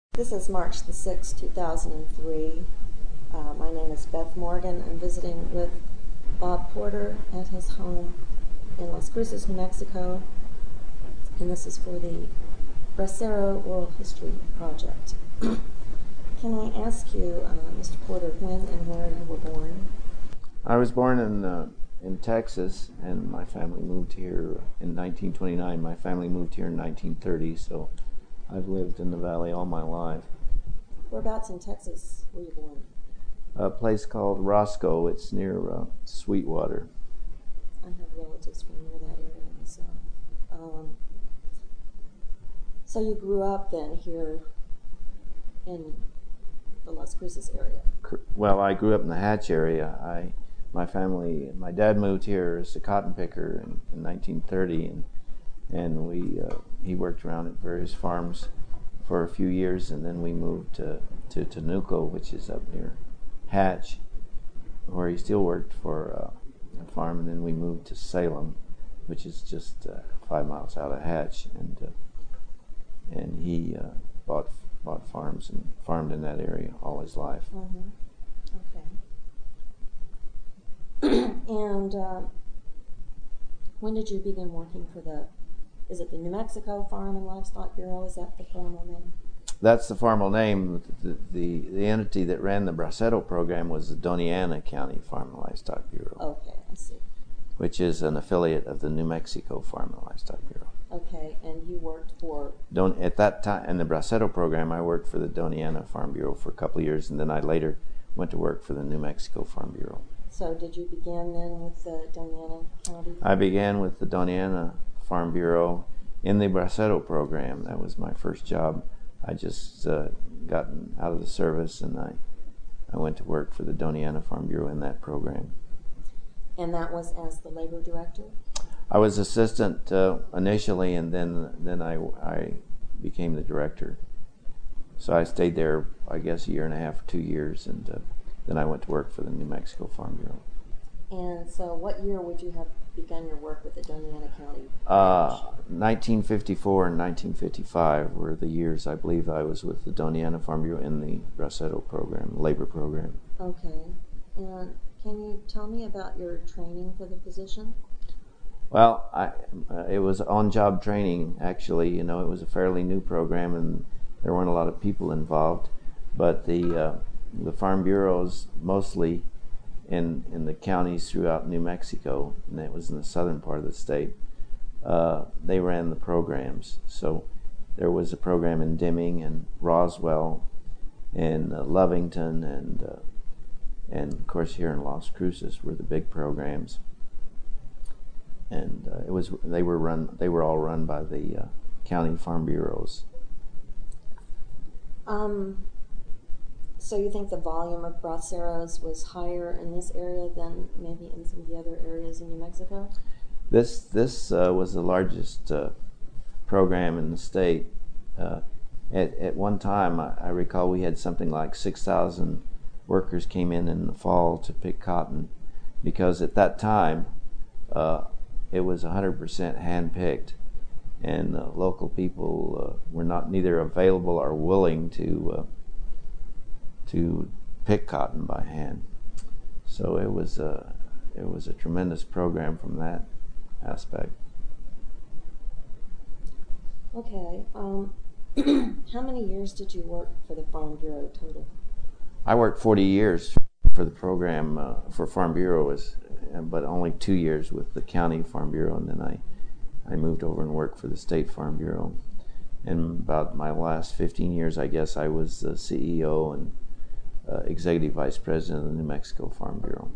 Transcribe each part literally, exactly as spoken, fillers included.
This is March the sixth, two thousand three. Uh, my name is Beth Morgan. I'm visiting with Bob Porter at his home in Las Cruces, New Mexico, and this is for the Bracero Oral History Project. Can I ask you, uh, Mister Porter, when and where you were born? I was born in uh, in Texas, and my family moved here in nineteen twenty-nine. My family moved here in nineteen thirty, so I've lived in the valley all my life. Whereabouts in Texas were you born? A place called Roscoe. It's near uh, Sweetwater. I have relatives from near that area, so. Um, so you grew up then here in the Las Cruces area? Well, I grew up in the Hatch area. I, my family, my dad moved here as a cotton picker in, in nineteen thirty, and and we uh, he worked around at various farms for a few years, and then we moved to to Tenuco, which is up near Hatch, where he still worked for uh, a farm, and then we moved to Salem, which is just uh, five miles out of Hatch, and uh, and he uh, bought bought farms and farmed in that area all his life. Mm-hmm. Okay. And uh, when did you begin working for the, is it the New Mexico Farm and Livestock Bureau? Is that the formal name? That's the formal name. The, the, the entity that ran the Bracero program was the Doña Ana County Farm and Livestock Bureau. Okay, I see. Which is an affiliate of the New Mexico Farm and Livestock Bureau. Okay, and you worked for? Don, at that time, in the Bracero program, I worked for the Doña Ana Farm Bureau for a couple of years, and then I later went to work for the New Mexico Farm Bureau. So did you begin then with the Doña Ana County? I began with the Doña Ana Farm Bureau in the Bracero program. That was my first job. I just uh, gotten out of the service, and I, I went to work for the Doña Ana Farm Bureau in that program. And that was as the labor director? I was assistant uh, initially, and then then I, I became the director. So I stayed there, I guess, a year and a half or two years, and uh, then I went to work for the New Mexico Farm Bureau. And so what year would you have begun your work with the Doña Ana County? Uh, nineteen fifty-four and nineteen fifty-five were the years I believe I was with the Doña Ana Farm Bureau in the Bracero program, labor program. Okay. And can you tell me about your training for the position? Well, I, uh, it was on-job training, actually. You know, it was a fairly new program, and there weren't a lot of people involved. But the uh, the farm bureaus, mostly in in the counties throughout New Mexico, and it was in the southern part of the state, uh, they ran the programs. So there was a program in Deming and Roswell and uh, Lovington, and uh, and of course here in Las Cruces were the big programs. And uh, it was they were run they were all run by the uh, county farm bureaus. Um, so you think the volume of braceros was higher in this area than maybe in some of the other areas in New Mexico? This this uh, was the largest uh, program in the state. Uh, at at one time, I, I recall we had something like six thousand workers came in in the fall to pick cotton, because at that time. Uh, It was one hundred percent hand-picked, and uh, local people uh, were not neither available or willing to uh, to pick cotton by hand. So it was a it was a tremendous program from that aspect. Okay. Um, how many years did you work for the Farm Bureau total? I worked forty years for the program uh, for Farm Bureau, was, but only two years with the county Farm Bureau, and then I, I moved over and worked for the state Farm Bureau. And about my last fifteen years, I guess, I was the C E O and uh, executive vice president of the New Mexico Farm Bureau.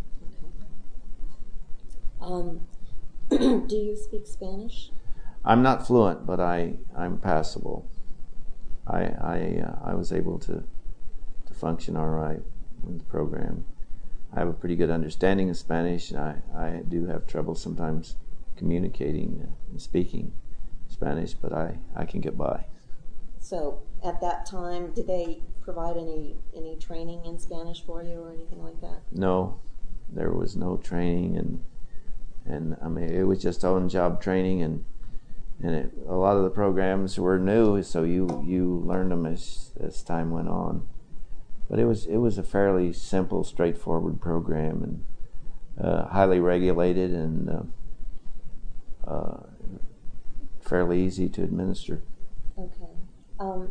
Okay. Um, do you speak Spanish? I'm not fluent, but I, I'm passable. I I uh, I was able to to function all right in the program. I have a pretty good understanding of Spanish. I, I do have trouble sometimes communicating and speaking Spanish, but I, I can get by. So at that time, did they provide any, any training in Spanish for you or anything like that? No, there was no training, and and I mean it was just on-job training, and and it, a lot of the programs were new, so you you learned them as as time went on. But it was it was a fairly simple, straightforward program, and uh, highly regulated, and uh, uh, fairly easy to administer. Okay. Um,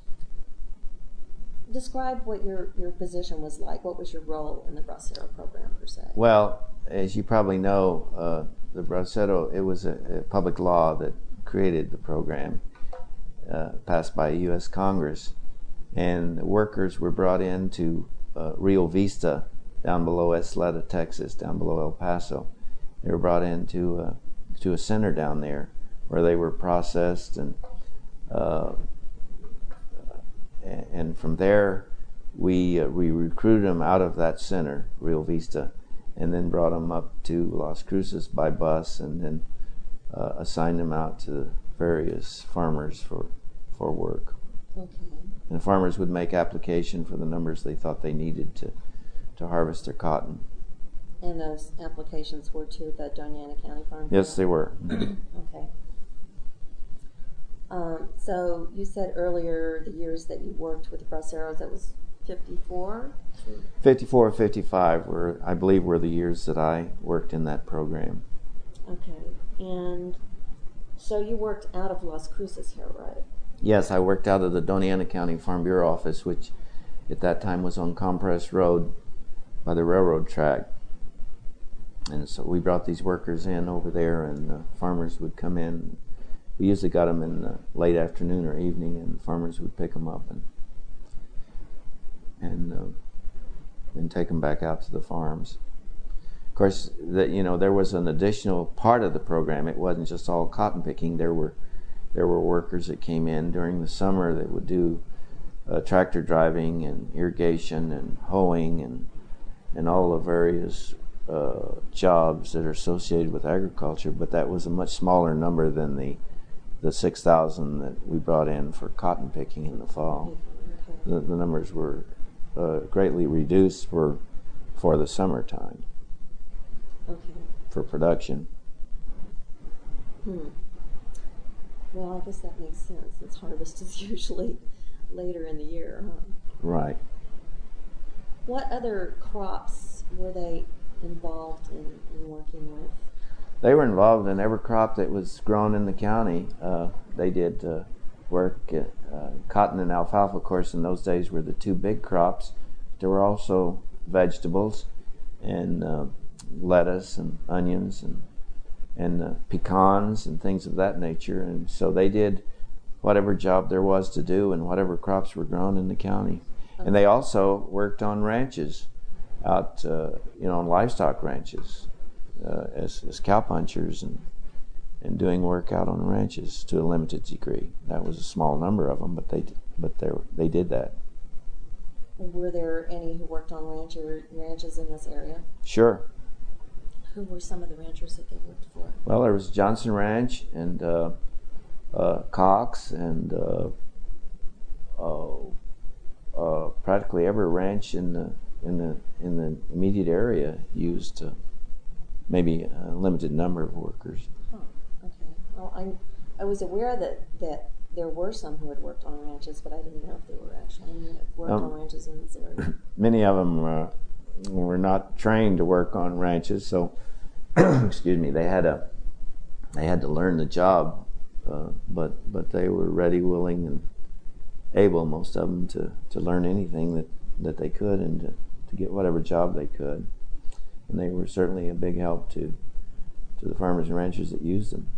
describe what your, your position was like. What was your role in the Bracero program, per se? Well, as you probably know, uh, the Bracero, it was a, a public law that created the program, uh, passed by U S Congress, and workers were brought into uh, Rio Vista, down below Esleda, Texas, down below El Paso. They were brought into uh, to a center down there where they were processed, and uh, and from there we uh, we recruited them out of that center, Rio Vista, and then brought them up to Las Cruces by bus, and then uh, assigned them out to various farmers for for work. Okay. And the farmers would make application for the numbers they thought they needed to to harvest their cotton. And those applications were to the Doña Ana County Farm Bureau? Yes, they were. Okay. Um, so you said earlier the years that you worked with the Braceros, that was fifty-four? fifty-four, fifty-five were, I believe, were the years that I worked in that program. Okay. And so you worked out of Las Cruces here, right? Yes, I worked out of the Doña Ana County Farm Bureau office, which at that time was on Compress Road by the railroad track. And so we brought these workers in over there, and uh, farmers would come in. We usually got them in the late afternoon or evening, and farmers would pick them up and and uh, and take them back out to the farms. Of course, that you know there was an additional part of the program. It wasn't just all cotton picking. There were there were workers that came in during the summer that would do uh, tractor driving and irrigation and hoeing and and all the various uh, jobs that are associated with agriculture. But that was a much smaller number than the the six thousand that we brought in for cotton picking in the fall. Okay. The, the numbers were uh, greatly reduced for for the summertime. Okay. For production. Hmm. Well, I guess that makes sense, since harvest is usually later in the year, huh? Right. What other crops were they involved in, in working with? They were involved in every crop that was grown in the county. Uh, they did uh, work at, uh, cotton and alfalfa, of course, in those days were the two big crops. There were also vegetables and uh, lettuce and onions and and uh, pecans and things of that nature. And so they did whatever job there was to do and whatever crops were grown in the county. Okay. And they also worked on ranches, out uh, you know, on livestock ranches. Uh, as, as cowpunchers and and doing work out on ranches to a limited degree. That was a small number of them, but they but they they did that. Were there any who worked on rancher ranches in this area? Sure. Who were some of the ranchers that they worked for? Well, there was Johnson Ranch and uh, uh, Cox and uh, uh, uh, practically every ranch in the in the in the immediate area used. Uh, maybe a limited number of workers. Oh, okay. Well, I I was aware that, that there were some who had worked on ranches, but I didn't know if they were actually any that worked um, on ranches in this area. Many of them uh, were not trained to work on ranches, so excuse me, they had a they had to learn the job, uh, but but they were ready, willing, and able, most of them, to, to learn anything that, that they could and to, to get whatever job they could. And they were certainly a big help to to the farmers and ranchers that used them.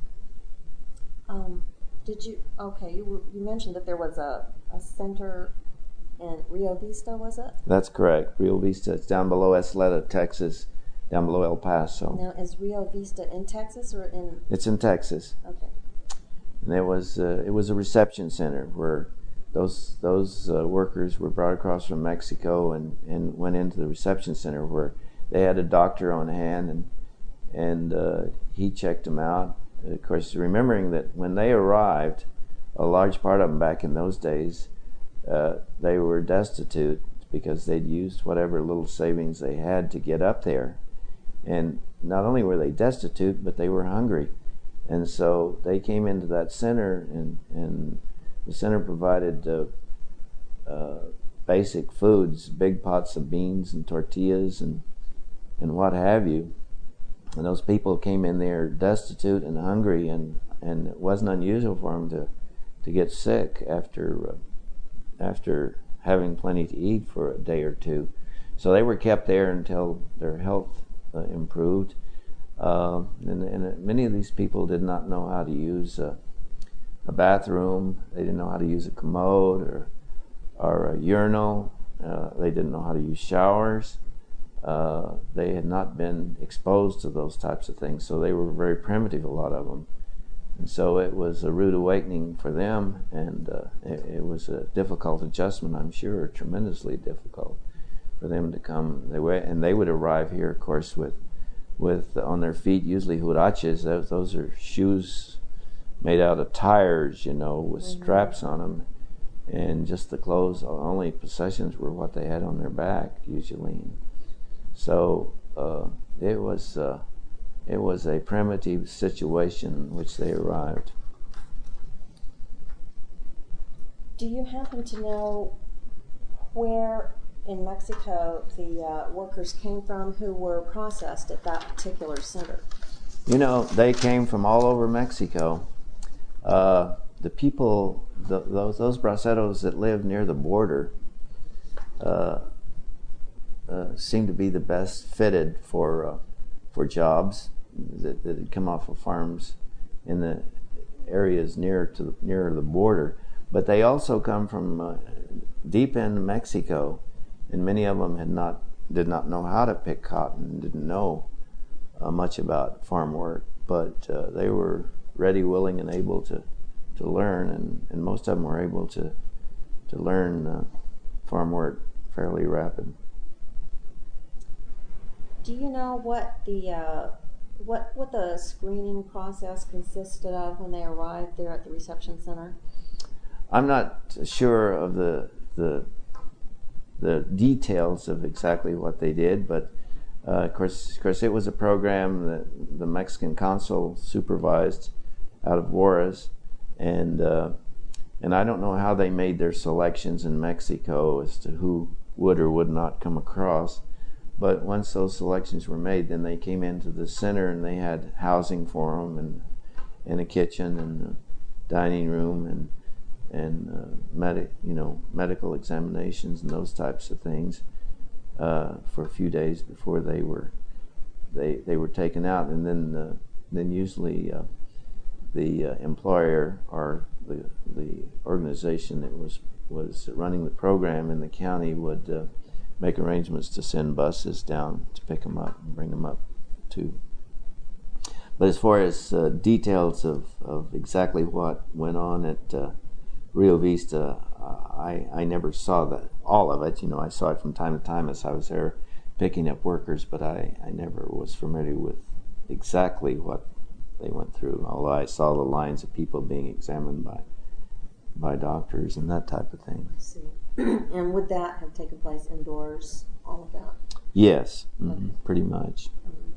Um, did you, okay, you, were, you mentioned that there was a, a center in Rio Vista, was it? That's correct. Rio Vista. It's down below Esleda, Texas, down below El Paso. Now, is Rio Vista in Texas or in? It's in Texas. Okay. And it was uh, it was a reception center where those those uh, workers were brought across from Mexico and, and went into the reception center where they had a doctor on hand, and and uh, he checked them out. Of course, remembering that when they arrived, a large part of them back in those days, uh, they were destitute because they'd used whatever little savings they had to get up there. And not only were they destitute, but they were hungry. And so they came into that center, and, and the center provided uh, uh, basic foods, big pots of beans and tortillas and and what have you. And those people came in there destitute and hungry, and, and it wasn't unusual for them to, to get sick after uh, after having plenty to eat for a day or two. So they were kept there until their health uh, improved. Uh, and, and many of these people did not know how to use a, a bathroom. They didn't know how to use a commode or or a urinal. Uh, they didn't know how to use showers. Uh, they had not been exposed to those types of things, so they were very primitive, a lot of them. And so it was a rude awakening for them, and uh, it, it was a difficult adjustment, I'm sure, tremendously difficult for them to come. They were, and they would arrive here, of course, with, with on their feet, usually huaraches. Those, those are shoes made out of tires, you know, with mm-hmm. straps on them. And just the clothes, only possessions were what they had on their back, usually. So uh, it was uh, it was a primitive situation in which they arrived. Do you happen to know where in Mexico the uh, workers came from who were processed at that particular center? You know, they came from all over Mexico. Uh, the people, the, those those braceros that lived near the border, uh, Uh, seemed to be the best fitted for uh, for jobs that, that had come off of farms in the areas near to the, near the border. But they also come from uh, deep in Mexico, and many of them had not did not know how to pick cotton, didn't know uh, much about farm work, but uh, they were ready, willing, and able to to learn, and, and most of them were able to to learn uh, farm work fairly rapid. Do you know what the uh, what what the screening process consisted of when they arrived there at the reception center? I'm not sure of the the the details of exactly what they did, but uh, of course, of course, it was a program that the Mexican consul supervised out of Juarez, and uh, and I don't know how they made their selections in Mexico as to who would or would not come across. But once those selections were made, then they came into the center, and they had housing for them, and and a kitchen and a dining room, and and uh, medic, you know, medical examinations and those types of things uh, for a few days before they were they they were taken out, and then uh, then usually uh, the uh, employer or the the organization that was was running the program in the county would Uh, make arrangements to send buses down to pick them up and bring them up too. But as far as uh, details of, of exactly what went on at uh, Rio Vista, uh, I I never saw that all of it. You know, I saw it from time to time as I was there picking up workers, but I, I never was familiar with exactly what they went through. Although I saw the lines of people being examined by by doctors and that type of thing. I see. And would that have taken place indoors, all of that? Yes, mm-hmm, okay. Pretty much.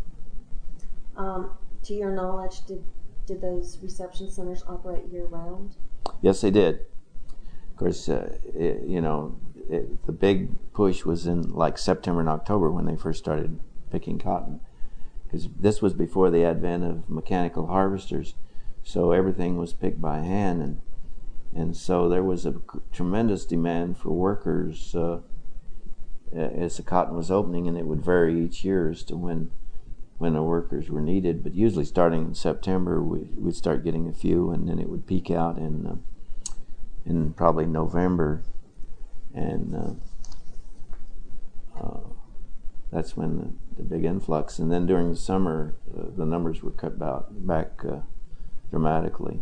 Um, to your knowledge, did did those reception centers operate year-round? Yes, they did. Of course, uh, it, you know, it, the big push was in like September and October when they first started picking cotton, because this was before the advent of mechanical harvesters, so everything was picked by hand, and And so there was a tremendous demand for workers uh, as the cotton was opening, and it would vary each year as to when when the workers were needed. But usually starting in September, we would start getting a few, and then it would peak out in uh, in probably November, and uh, uh, that's when the, the big influx. And then during the summer, uh, the numbers were cut back, back uh, dramatically.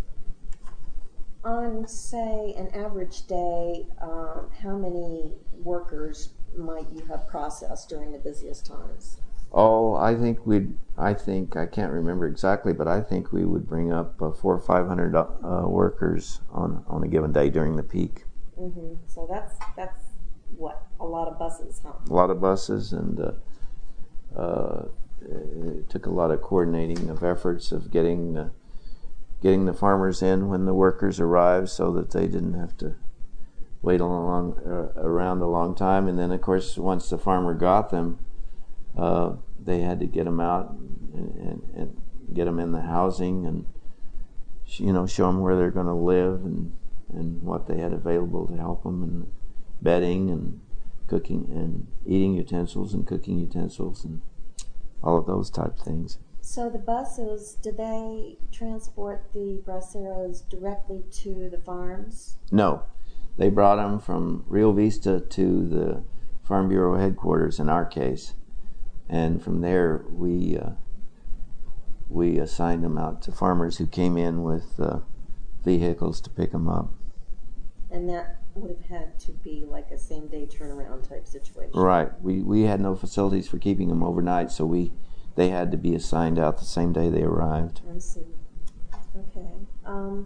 On, say, an average day, um, how many workers might you have processed during the busiest times? Oh, I think we'd. I think I can't remember exactly, but I think we would bring up uh, four or five hundred uh, workers on on a given day during the peak. Mm-hmm. So that's that's what a lot of buses, huh? A lot of buses, and uh, uh, it took a lot of coordinating of efforts of getting the, getting the farmers in when the workers arrived, so that they didn't have to wait a long, uh, around a long time. And then, of course, once the farmer got them, uh, they had to get them out and, and, and get them in the housing, and you know, show them where they're going to live, and and what they had available to help them, and bedding and cooking and eating utensils and cooking utensils and all of those type of things. So the buses, did they transport the braceros directly to the farms? No, they brought them from Rio Vista to the Farm Bureau headquarters in our case, and from there we uh, we assigned them out to farmers who came in with uh, vehicles to pick them up. And that would have had to be like a same-day turnaround type situation. Right. We we had no facilities for keeping them overnight, so we they had to be assigned out the same day they arrived. I see. Okay. Um,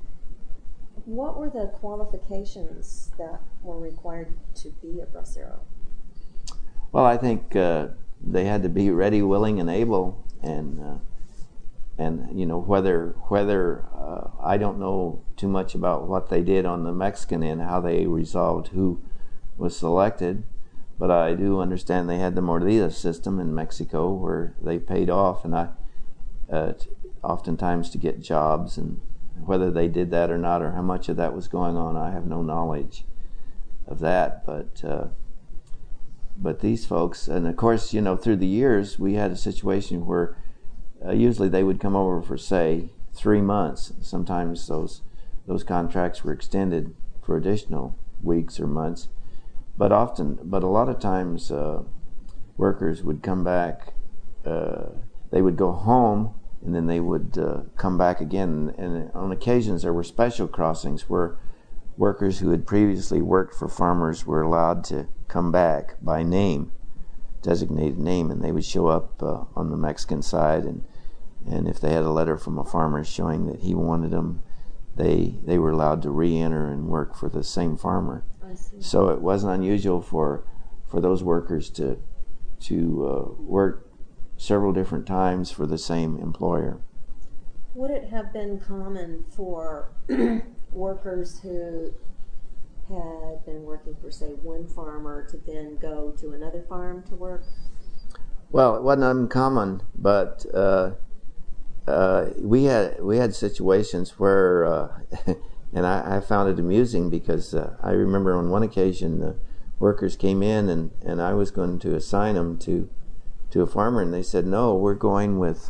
what were the qualifications that were required to be a bracero? Well, I think uh, they had to be ready, willing, and able, and uh, and you know whether whether uh, I don't know too much about what they did on the Mexican end, how they resolved who was selected, but I do understand they had the Mordida system in Mexico where they paid off, and I uh, t- oftentimes to get jobs, and whether they did that or not, or how much of that was going on, I have no knowledge of that, but. Uh, But these folks, and of course, you know, through the years, we had a situation where uh, usually they would come over for, say, three months. Sometimes those those contracts were extended for additional weeks or months. But often, but a lot of times, uh, workers would come back. Uh, they would go home, and then they would uh, come back again. And on occasions, there were special crossings where workers who had previously worked for farmers were allowed to come back by name, designated name, and they would show up uh, on the Mexican side, and and if they had a letter from a farmer showing that he wanted them, they they were allowed to re-enter and work for the same farmer. I see. So it wasn't unusual for for those workers to to uh, work several different times for the same employer. Would it have been common for workers who had been working for, say, one farmer to then go to another farm to work? Well, it wasn't uncommon, but uh, uh, we had we had situations where, uh, and I, I found it amusing because uh, I remember on one occasion the workers came in and, and I was going to assign them to to a farmer, and they said, "No, we're going with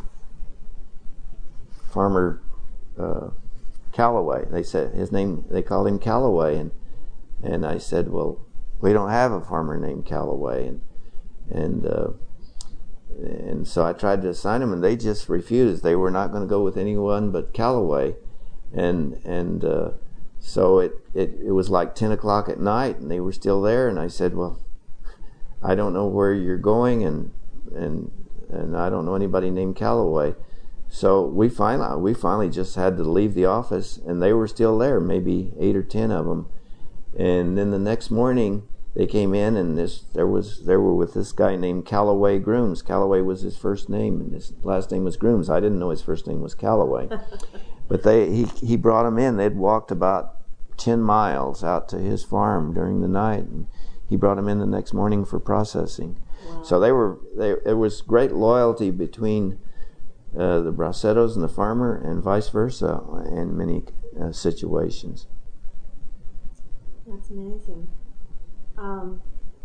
Farmer uh, Calloway." They said his name. They called him Calloway, and and I said, "Well, we don't have a farmer named Calloway," and and uh, and so I tried to assign him, and they just refused. They were not going to go with anyone but Calloway, and and uh, so it, it it was like ten o'clock at night, and they were still there. And I said, "Well, I don't know where you're going, and and and I don't know anybody named Calloway." So we finally we finally just had to leave the office, and they were still there, maybe eight or ten of them. And then the next morning they came in, and this there was they were with this guy named Calloway Grooms. Calloway was his first name, and his last name was Grooms. I didn't know his first name was Calloway, but they he he brought them in. They'd walked about ten miles out to his farm during the night, and he brought them in the next morning for processing. Wow. So they were they, there was great loyalty between uh, the braceros and the farmer, and vice versa in many uh, situations. That's amazing. Um,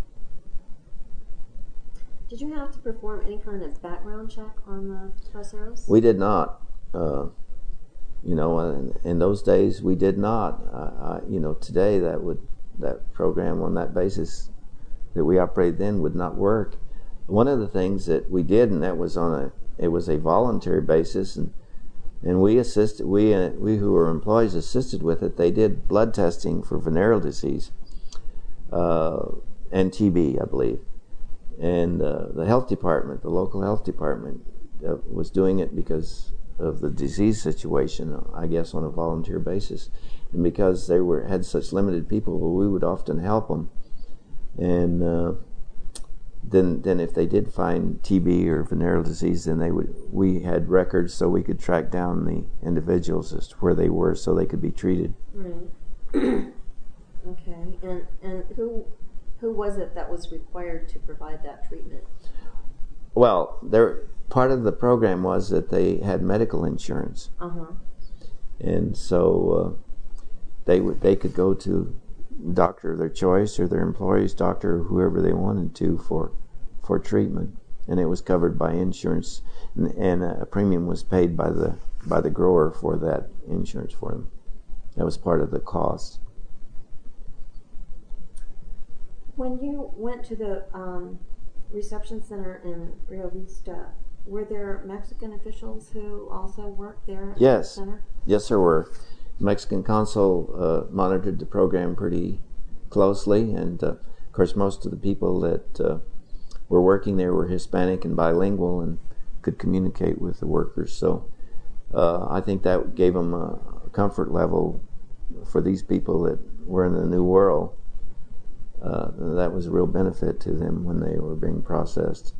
did you have to perform any kind of background check on the braceros? We did not. Uh, you know, in, in those days we did not. Uh, I, you know, today that would that program on that basis that we operated then would not work. One of the things that we did, and that was on a it was a voluntary basis, and and we assisted we uh, we who were employees assisted with it. They did blood testing for venereal disease uh, and T B, I believe, and uh, the health department, the local health department, uh, was doing it because of the disease situation, I guess, on a volunteer basis, and because they were had such limited people, well, we would often help them. And uh, then then if they did find T B or venereal disease, then they would we had records so we could track down the individuals as to where they were so they could be treated. Right. Okay. And and who who was it that was required to provide that treatment? Well, there part of the program was that they had medical insurance. Uh-huh. And so uh, they would they could go to doctor of their choice or their employee's doctor or whoever they wanted to for for treatment, and it was covered by insurance, and, and a premium was paid by the by the grower for that insurance for them. That was part of the cost. When you went to the um, reception center in Rio Vista, were there Mexican officials who also worked there at Yes. the center? Yes, there were. The Mexican consul uh, monitored the program pretty closely, and uh, of course most of the people that uh, were working there were Hispanic and bilingual and could communicate with the workers. So uh, I think that gave them a comfort level for these people that were in the new world. Uh, that was a real benefit to them when they were being processed.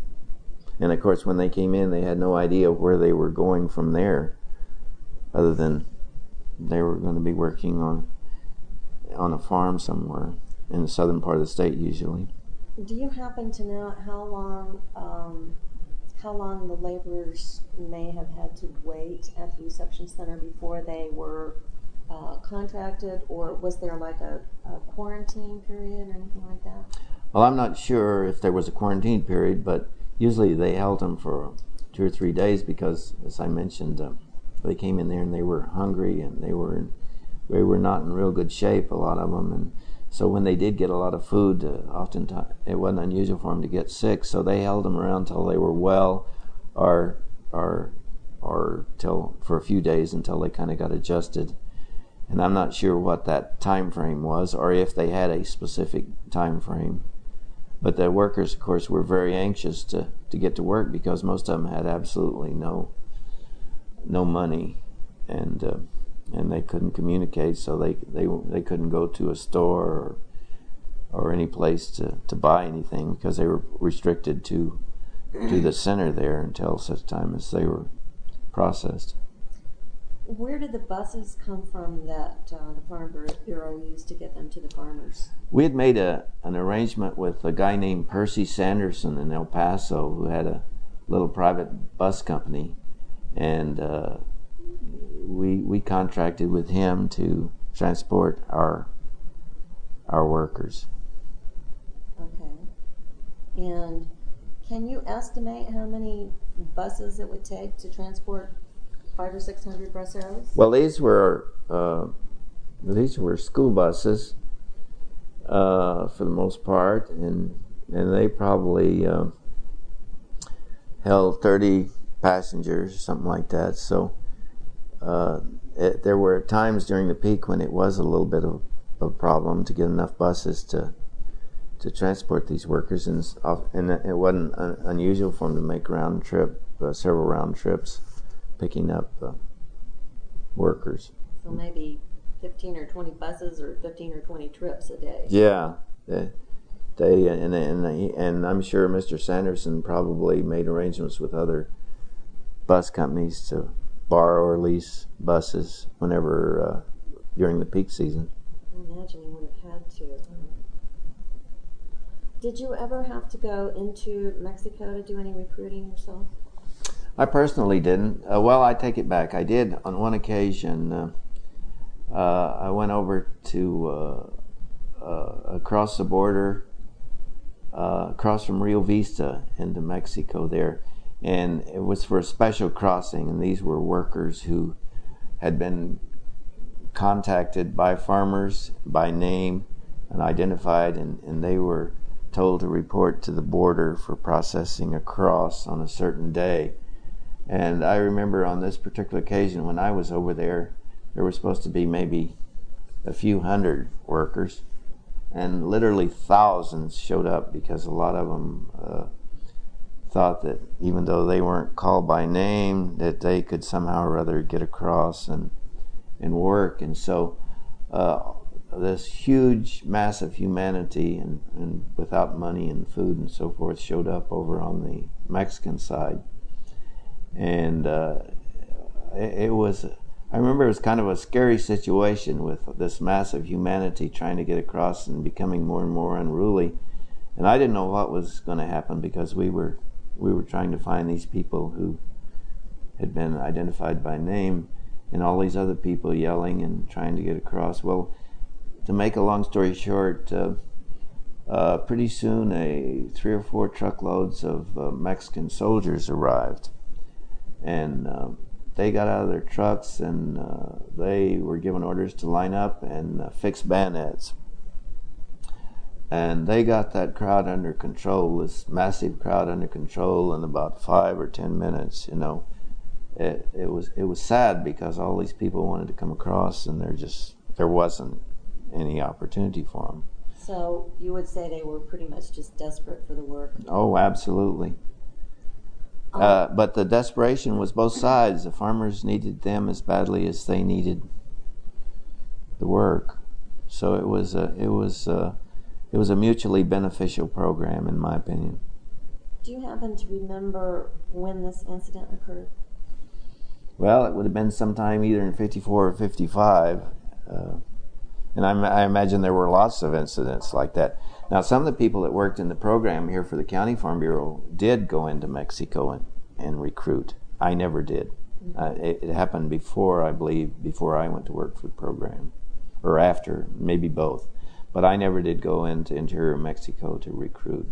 And of course when they came in, they had no idea where they were going from there, other than they were going to be working on on a farm somewhere in the southern part of the state usually. Do you happen to know how long um, how long the laborers may have had to wait at the reception center before they were uh, contracted, or was there like a, a quarantine period or anything like that? Well, I'm not sure if there was a quarantine period, but usually they held them for two or three days because, as I mentioned, uh, they came in there and they were hungry and they were in, they were not in real good shape, a lot of them, and so when they did get a lot of food, uh, oftentimes it wasn't unusual for them to get sick. So they held them around till they were well, or or or till for a few days until they kind of got adjusted. And I'm not sure what that time frame was, or if they had a specific time frame. But the workers, of course, were very anxious to, to get to work because most of them had absolutely no no money, and uh, and they couldn't communicate, so they they they couldn't go to a store or or any place to, to buy anything because they were restricted to to the center there until such time as they were processed. Where did the buses come from that uh, the Farm Bureau used to get them to the farmers? We had made a an arrangement with a guy named Percy Sanderson in El Paso who had a little private bus company, and uh, we we contracted with him to transport our our workers. Okay. And can you estimate how many buses it would take to transport five or six hundred braceros? Well, these were uh, these were school buses uh, for the most part, and and they probably uh, held thirty passengers, something like that. So uh, it, there were times during the peak when it was a little bit of a problem to get enough buses to to transport these workers, and and it wasn't un- unusual for them to make round trip, uh, several round trips, picking up uh, workers. So maybe fifteen or twenty buses or fifteen or twenty trips a day. Yeah, they, they and and and I'm sure Mister Sanderson probably made arrangements with other bus companies to borrow or lease buses whenever uh, during the peak season. I imagine he would have had to. Did you ever have to go into Mexico to do any recruiting yourself? I personally didn't. Uh, well, I take it back. I did on one occasion. Uh, uh, I went over to uh, uh, across the border, uh, across from Rio Vista into Mexico there, and it was for a special crossing. And these were workers who had been contacted by farmers by name and identified, and, and they were told to report to the border for processing across on a certain day. And I remember on this particular occasion when I was over there, there were supposed to be maybe a few hundred workers, and literally thousands showed up because a lot of them uh, thought that even though they weren't called by name, that they could somehow or other get across and and work. And so uh, this huge mass of humanity and, and without money and food and so forth showed up over on the Mexican side. And uh, it, it was, I remember it was kind of a scary situation with this mass of humanity trying to get across and becoming more and more unruly. And I didn't know what was going to happen because we were we were trying to find these people who had been identified by name, and all these other people yelling and trying to get across. Well, to make a long story short, uh, uh, pretty soon a three or four truckloads of uh, Mexican soldiers arrived, and uh, they got out of their trucks and uh, they were given orders to line up and uh, fix bayonets. And they got that crowd under control, this massive crowd under control in about five or ten minutes. You know, it, it was it was sad because all these people wanted to come across, and there just there wasn't any opportunity for them. So you would say they were pretty much just desperate for the work? Oh, absolutely. Um, uh, but the desperation was both sides. The farmers needed them as badly as they needed the work. So it was a it was. A, It was a mutually beneficial program, in my opinion. Do you happen to remember when this incident occurred? Well, it would have been sometime either in fifty-four or fifty-five. Uh, and I, I imagine there were lots of incidents like that. Now, some of the people that worked in the program here for the County Farm Bureau did go into Mexico and, and recruit. I never did. Mm-hmm. Uh, it, it happened before, I believe, before I went to work for the program. Or after, maybe both. But I never did go into interior Mexico to recruit.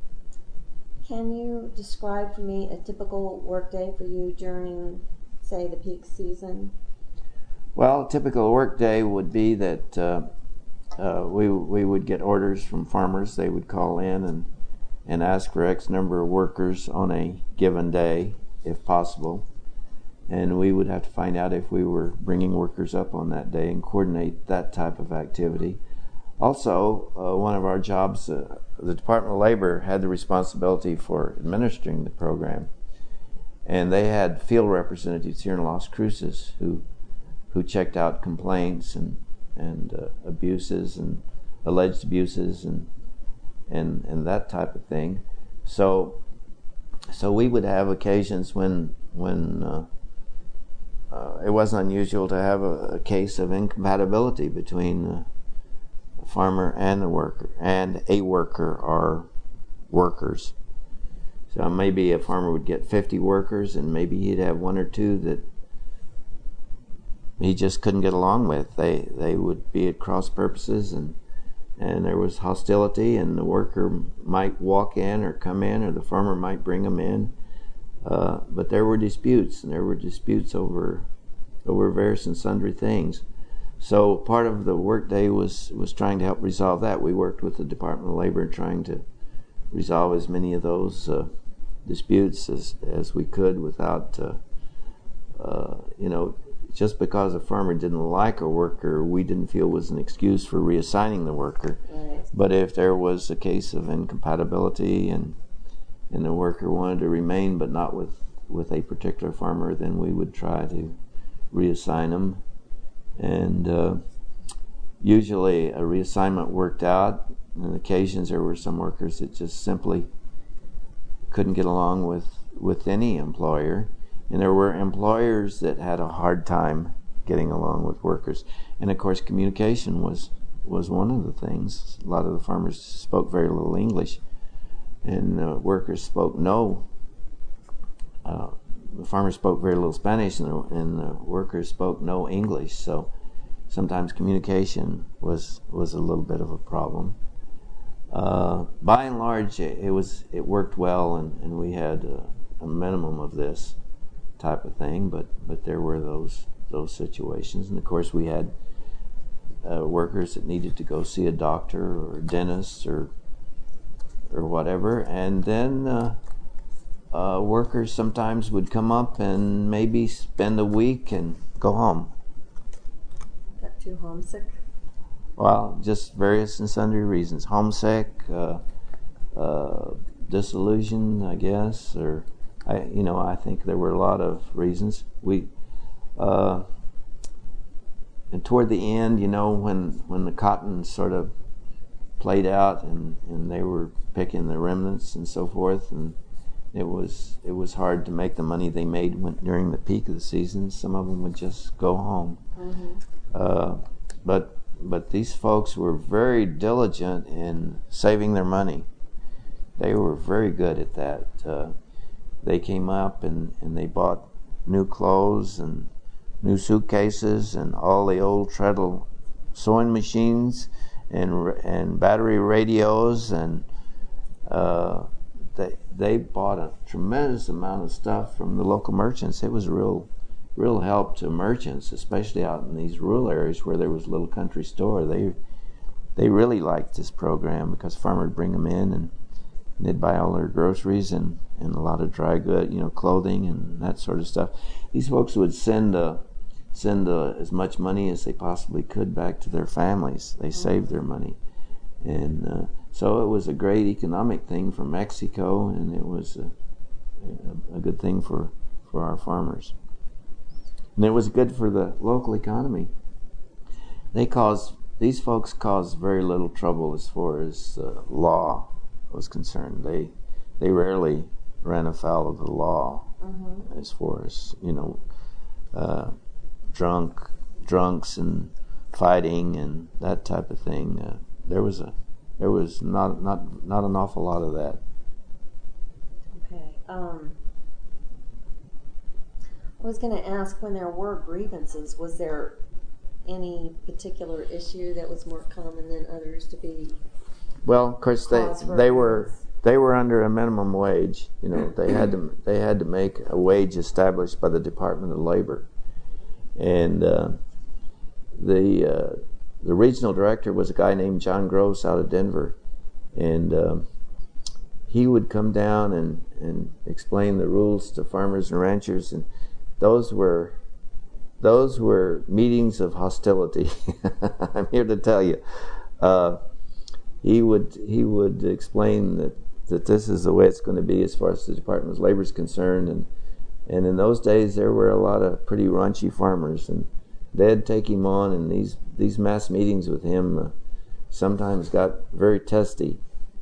Can you describe for me a typical workday for you during, say, the peak season? Well, a typical workday would be that uh, uh, we we would get orders from farmers. They would call in and, and ask for X number of workers on a given day, if possible. And we would have to find out if we were bringing workers up on that day and coordinate that type of activity. Also, uh, one of our jobs, uh, the Department of Labor had the responsibility for administering the program, and they had field representatives here in Las Cruces who who checked out complaints and and uh, abuses and alleged abuses and and and that type of thing. So so we would have occasions when when uh, uh, it wasn't unusual to have a, a case of incompatibility between Uh, farmer and the worker, and a worker or workers. So maybe a farmer would get fifty workers, and maybe he'd have one or two that he just couldn't get along with. They they would be at cross purposes, and and there was hostility, and the worker might walk in or come in, or the farmer might bring them in. Uh, but there were disputes, and there were disputes over over various and sundry things. So part of the workday was, was trying to help resolve that. We worked with the Department of Labor trying to resolve as many of those uh, disputes as, as we could without, uh, uh, you know, just because a farmer didn't like a worker, we didn't feel was an excuse for reassigning the worker. Right. But if there was a case of incompatibility and and the worker wanted to remain but not with, with a particular farmer, then we would try to reassign them. And uh, usually a reassignment worked out. On occasions there were some workers that just simply couldn't get along with, with any employer. And there were employers that had a hard time getting along with workers. And of course communication was, was one of the things. A lot of the farmers spoke very little English, and uh, workers spoke no. Uh, the farmers spoke very little Spanish, and the, and the workers spoke no English, so sometimes communication was was a little bit of a problem. Uh, by and large, it, it was it worked well, and, and we had a, a minimum of this type of thing, but, but there were those those situations, and of course we had uh, workers that needed to go see a doctor or a dentist or or whatever, and then uh, Uh, workers sometimes would come up and maybe spend a week and go home. Got too homesick? Well, just various and sundry reasons. Homesick, uh, uh, disillusioned, I guess, or I, you know, I think there were a lot of reasons. We, uh, and toward the end, you know, when when the cotton sort of played out and, and they were picking the remnants and so forth, and it was it was hard to make the money they made when, during the peak of the season. Some of them would just go home. Mm-hmm. Uh, but but these folks were very diligent in saving their money. They were very good at that. Uh, they came up and, and they bought new clothes and new suitcases and all the old treadle sewing machines and and battery radios, and uh, they they bought a tremendous amount of stuff from the local merchants. It was a real real help to merchants, especially out in these rural areas where there was a little country store. They they really liked this program because farmers would bring them in and they'd buy all their groceries and, and a lot of dry good, you know, clothing and that sort of stuff. These folks would send uh, send uh, as much money as they possibly could back to their families. They saved their money. And uh, so it was a great economic thing for Mexico, and it was a, a, a good thing for, for our farmers. And it was good for the local economy. They caused, these folks caused very little trouble as far as uh, law was concerned. They they rarely ran afoul of the law. Mm-hmm. As far as, you know, uh, drunk drunks and fighting and that type of thing. Uh, there was a there was not not not an awful lot of that. Okay. Um, I was going to ask, when there were grievances, was there any particular issue that was more common than others to be? Well, of course, they they were they were under a minimum wage. You know, they had to they had to make a wage established by the Department of Labor, and uh, the uh, the regional director was a guy named John Gross out of Denver, and uh, he would come down and, and explain the rules to farmers and ranchers, and those were those were meetings of hostility. I'm here to tell you. Uh, He would he would explain that, that this is the way it's going to be as far as the Department of Labor is concerned, and and in those days there were a lot of pretty raunchy farmers, and they'd take him on, and these these mass meetings with him uh, sometimes got very testy.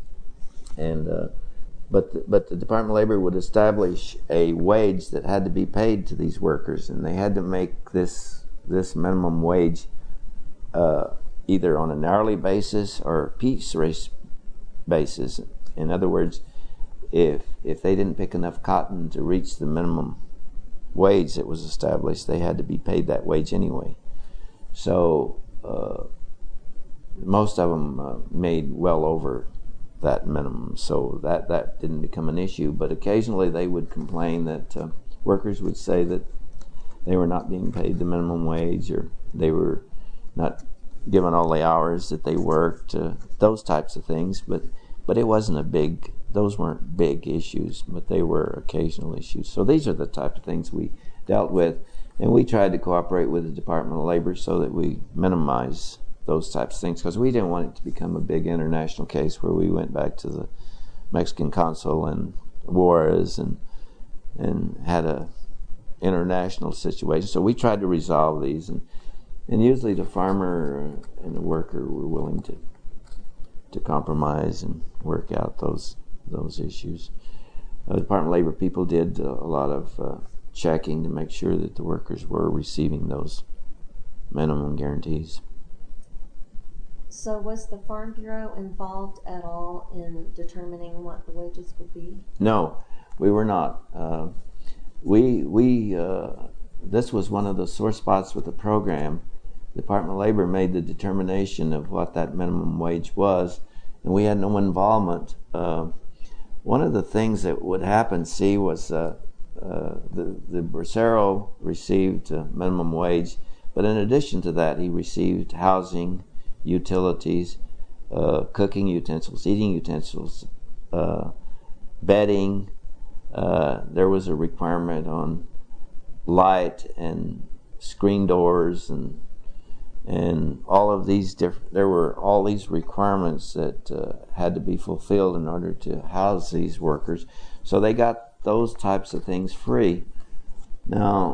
And uh, but the, but the Department of Labor would establish a wage that had to be paid to these workers, and they had to make this this minimum wage Uh, either on an hourly basis or a piece race basis. In other words, if if they didn't pick enough cotton to reach the minimum wage that was established, they had to be paid that wage anyway. So uh, most of them uh, made well over that minimum, so that, that didn't become an issue. But occasionally they would complain that uh, workers would say that they were not being paid the minimum wage, or they were not given all the hours that they worked, uh, those types of things. But but it wasn't a big, those weren't big issues, but they were occasional issues. So these are the type of things we dealt with, and we tried to cooperate with the Department of Labor so that we minimize those types of things, because we didn't want it to become a big international case where we went back to the Mexican consul in Juarez and and had a international situation. So we tried to resolve these, and And usually the farmer and the worker were willing to to compromise and work out those those issues. Uh, the Department of Labor people did uh, a lot of uh, checking to make sure that the workers were receiving those minimum guarantees. So was the Farm Bureau involved at all in determining what the wages would be? No, we were not. Uh, we we uh, this was one of the sore spots with the program. The Department of Labor made the determination of what that minimum wage was, and we had no involvement. Uh, one of the things that would happen, see, was uh, uh, the, the bracero received a minimum wage, but in addition to that, he received housing, utilities, uh, cooking utensils, eating utensils, uh, bedding. Uh, there was a requirement on light and screen doors and and all of these different, there were all these requirements that uh, had to be fulfilled in order to house these workers. So they got those types of things free. Now,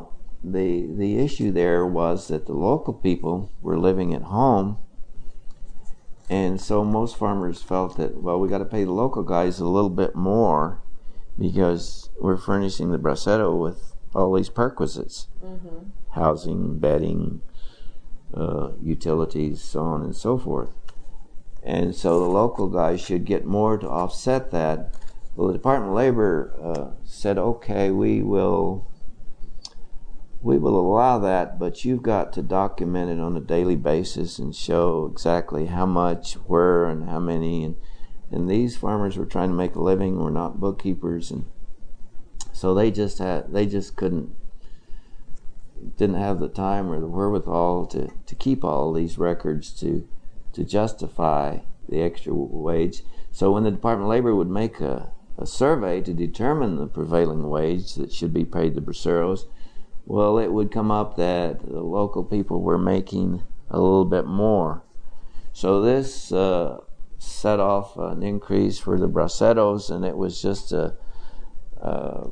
the the issue there was that the local people were living at home, and so most farmers felt that, well, we got to pay the local guys a little bit more because we're furnishing the Braceto with all these perquisites, mm-hmm. housing, bedding, uh, utilities, so on and so forth. And so the local guys should get more to offset that. Well, the Department of Labor uh, said, okay, we will we will allow that, but you've got to document it on a daily basis and show exactly how much, where, and how many. And, and these farmers were trying to make a living, were not bookkeepers, and so they just had they just couldn't didn't have the time or the wherewithal to, to keep all these records to to justify the extra wage. So when the Department of Labor would make a, a survey to determine the prevailing wage that should be paid to braceros, well, it would come up that the local people were making a little bit more. So this uh, set off an increase for the braceros, and it was just a, a,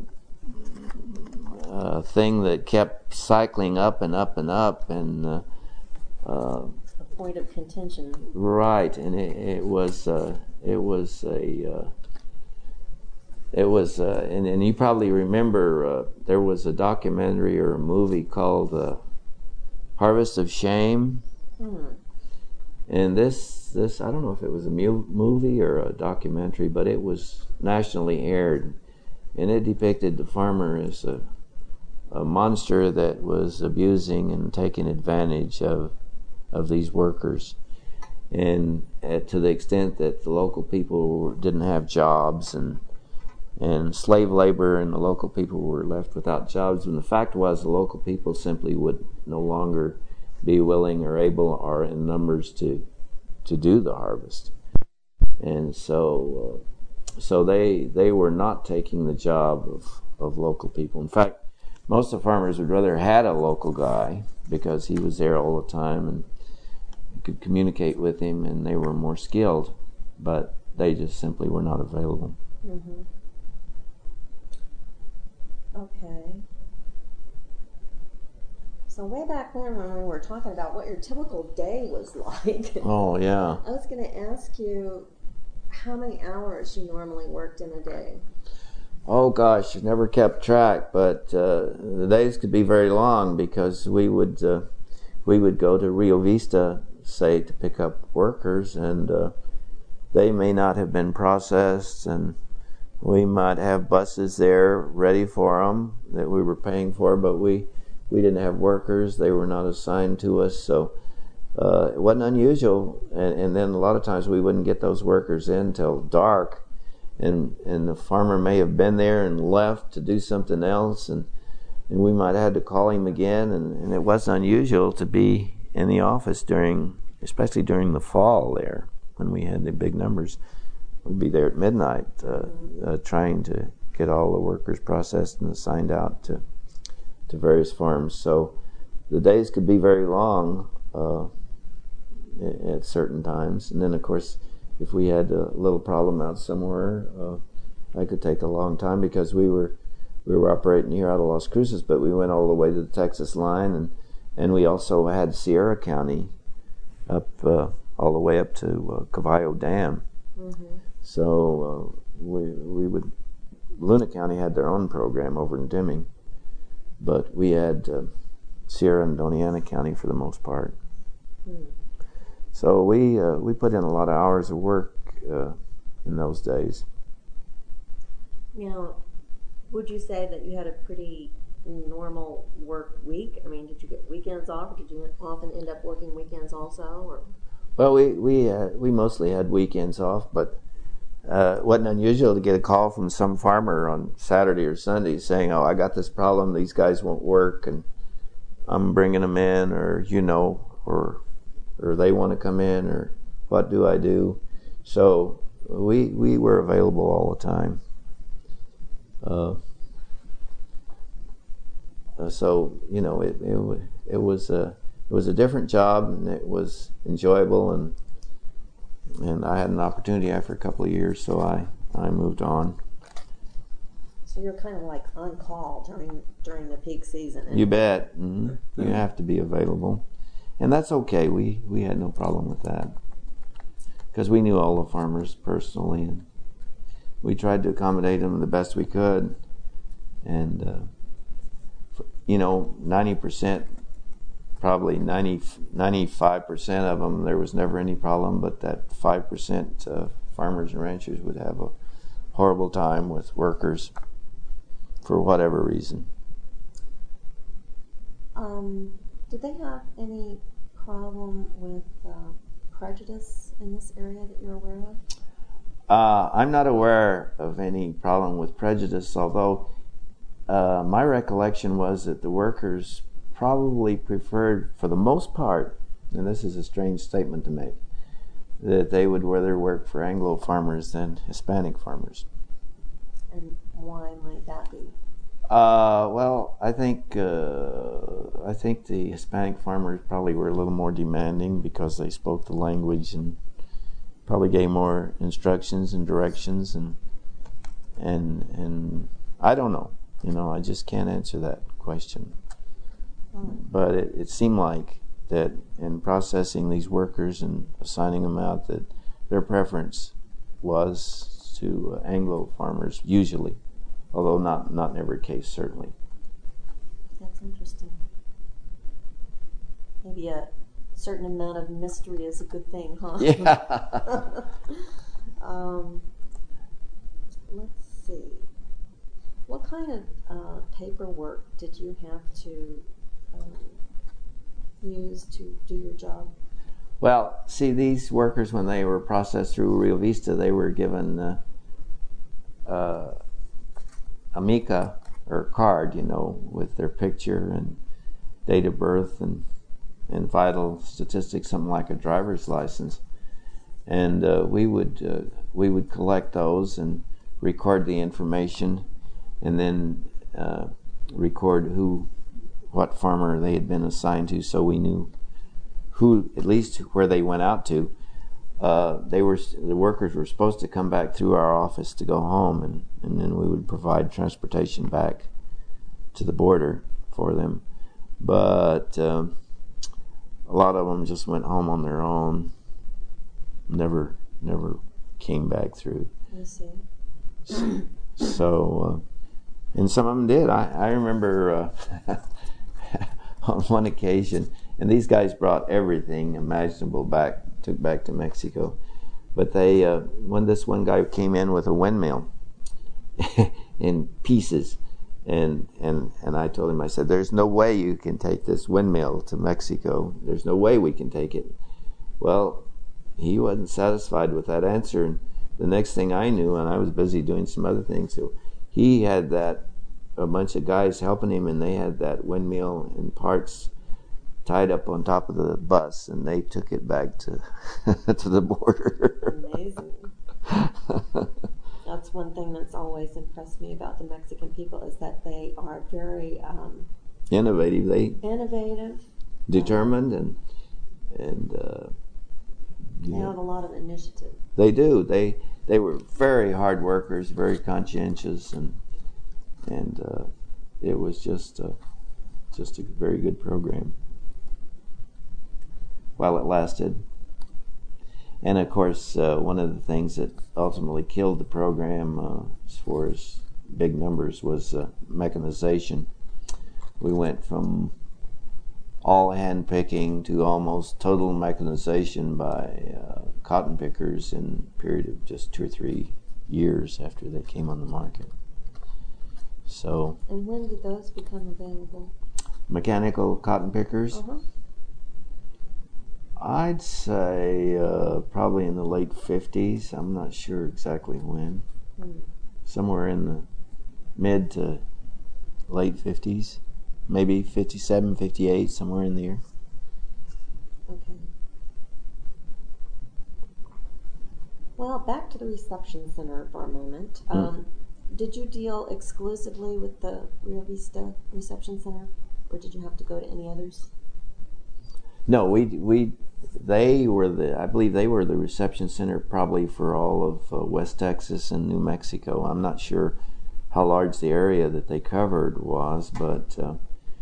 a thing that kept cycling up and up and up, and uh, uh, a point of contention. Right, and it, it was uh, it was a uh, it was uh, and, and you probably remember uh, there was a documentary or a movie called uh, Harvest of Shame, hmm. and this this I don't know if it was a mu- movie or a documentary, but it was nationally aired, and it depicted the farmer as a a monster that was abusing and taking advantage of of these workers, and uh, to the extent that the local people didn't have jobs, and and slave labor, and the local people were left without jobs. And the fact was, the local people simply would no longer be willing or able or in numbers to to do the harvest, and so uh, so they they were not taking the job of of local people. In fact, most of the farmers would rather had a local guy because he was there all the time and could communicate with him, and they were more skilled, but they just simply were not available. Mm-hmm. Okay. So way back when, when we were talking about what your typical day was like, oh yeah, I was going to ask you how many hours you normally worked in a day. Oh gosh, never kept track, but uh, the days could be very long because we would uh, we would go to Rio Vista, say, to pick up workers, and uh, they may not have been processed, and we might have buses there ready for them that we were paying for, but we, we didn't have workers. They were not assigned to us, so uh, it wasn't unusual. And, and then a lot of times we wouldn't get those workers in till dark, and and the farmer may have been there and left to do something else, and, and we might have had to call him again, and, and it wasn't unusual to be in the office during, especially during the fall there, when we had the big numbers. We'd be there at midnight uh, uh, trying to get all the workers processed and assigned out to to various farms. So the days could be very long uh, at certain times. And then, of course, if we had a little problem out somewhere, uh, that could take a long time because we were we were operating here out of Las Cruces, but we went all the way to the Texas line, and, and we also had Sierra County up uh, all the way up to uh, Caballo Dam. Mm-hmm. So uh, we we would Luna County had their own program over in Deming, but we had uh, Sierra and Doniana County for the most part. Mm. So we uh, we put in a lot of hours of work uh, in those days. You know, would you say that you had a pretty normal work week? I mean, did you get weekends off, or did you often end up working weekends also? Or well, we we uh, we mostly had weekends off, but uh, it wasn't unusual to get a call from some farmer on Saturday or Sunday saying, "Oh, I got this problem. These guys won't work, and I'm bringing them in," or you know, or or they want to come in, or what do I do? So we we were available all the time. Uh, so you know, it it it was a it was a different job, and it was enjoyable, and and I had an opportunity after a couple of years, so I I moved on. So you're kind of like on call during during the peak season. You bet. Mm-hmm. You have to be available. And that's okay. We, we had no problem with that. Because we knew all the farmers personally, and we tried to accommodate them the best we could. And, uh, for, you know, ninety percent, probably ninety, ninety-five percent of them, there was never any problem, but that five percent uh, farmers and ranchers would have a horrible time with workers for whatever reason. Um, did they have any problem with uh, prejudice in this area that you're aware of? Uh, I'm not aware of any problem with prejudice, although uh, my recollection was that the workers probably preferred, for the most part, and this is a strange statement to make, that they would rather work for Anglo farmers than Hispanic farmers. And why might that be? Uh, well, I think uh, I think the Hispanic farmers probably were a little more demanding because they spoke the language and probably gave more instructions and directions, and and and I don't know. You know, I just can't answer that question. Hmm. But it, it seemed like that in processing these workers and assigning them out, that their preference was to uh, Anglo farmers usually, although not not in every case, certainly. That's interesting. Maybe a certain amount of mystery is a good thing, huh? Yeah. um, let's see. What kind of uh, paperwork did you have to um, use to do your job? Well, see, these workers, when they were processed through Rio Vista, they were given uh, uh, a mica or card, you know, with their picture and date of birth and and vital statistics, something like a driver's license. And uh, we would uh, we would collect those and record the information, and then uh, record who, what farmer they had been assigned to, so we knew who, at least where they went out to. Uh, they were the workers were supposed to come back through our office to go home, and, and then we would provide transportation back to the border for them. But um, a lot of them just went home on their own. Never, never came back through. I see. So, uh, and some of them did. I, I remember uh, on one occasion, and these guys brought everything imaginable back, took back to Mexico. But they, uh, when this one guy came in with a windmill in pieces, and and and I told him, I said, "There's no way you can take this windmill to Mexico. There's no way we can take it." Well, he wasn't satisfied with that answer, and the next thing I knew, and I was busy doing some other things, so he had that, a bunch of guys helping him, and they had that windmill in parts tied up on top of the bus, and they took it back to to the border. Amazing. That's one thing that's always impressed me about the Mexican people, is that they are very um, Innovative. They innovative. determined, and and uh, They yeah. have a lot of initiative. They do. They they were very hard workers, very conscientious, and and uh, it was just a, just a very good program while it lasted. And of course, uh, one of the things that ultimately killed the program, uh, as far as big numbers, was uh, mechanization. We went from all hand picking to almost total mechanization by uh, cotton pickers in a period of just two or three years after they came on the market. So, And when did those become available? mechanical cotton pickers, Uh-huh. I'd say uh, probably in the late fifties. I'm not sure exactly when. Hmm. Somewhere in the mid to late fifties. Maybe fifty-seven, fifty-eight, somewhere in there. Okay. Well, back to the reception center for a moment. Hmm. Um, did you deal exclusively with the Rio Vista Reception Center, or did you have to go to any others? No, we we they were the I believe they were the reception center probably for all of uh, West Texas and New Mexico. I'm not sure how large the area that they covered was, but uh,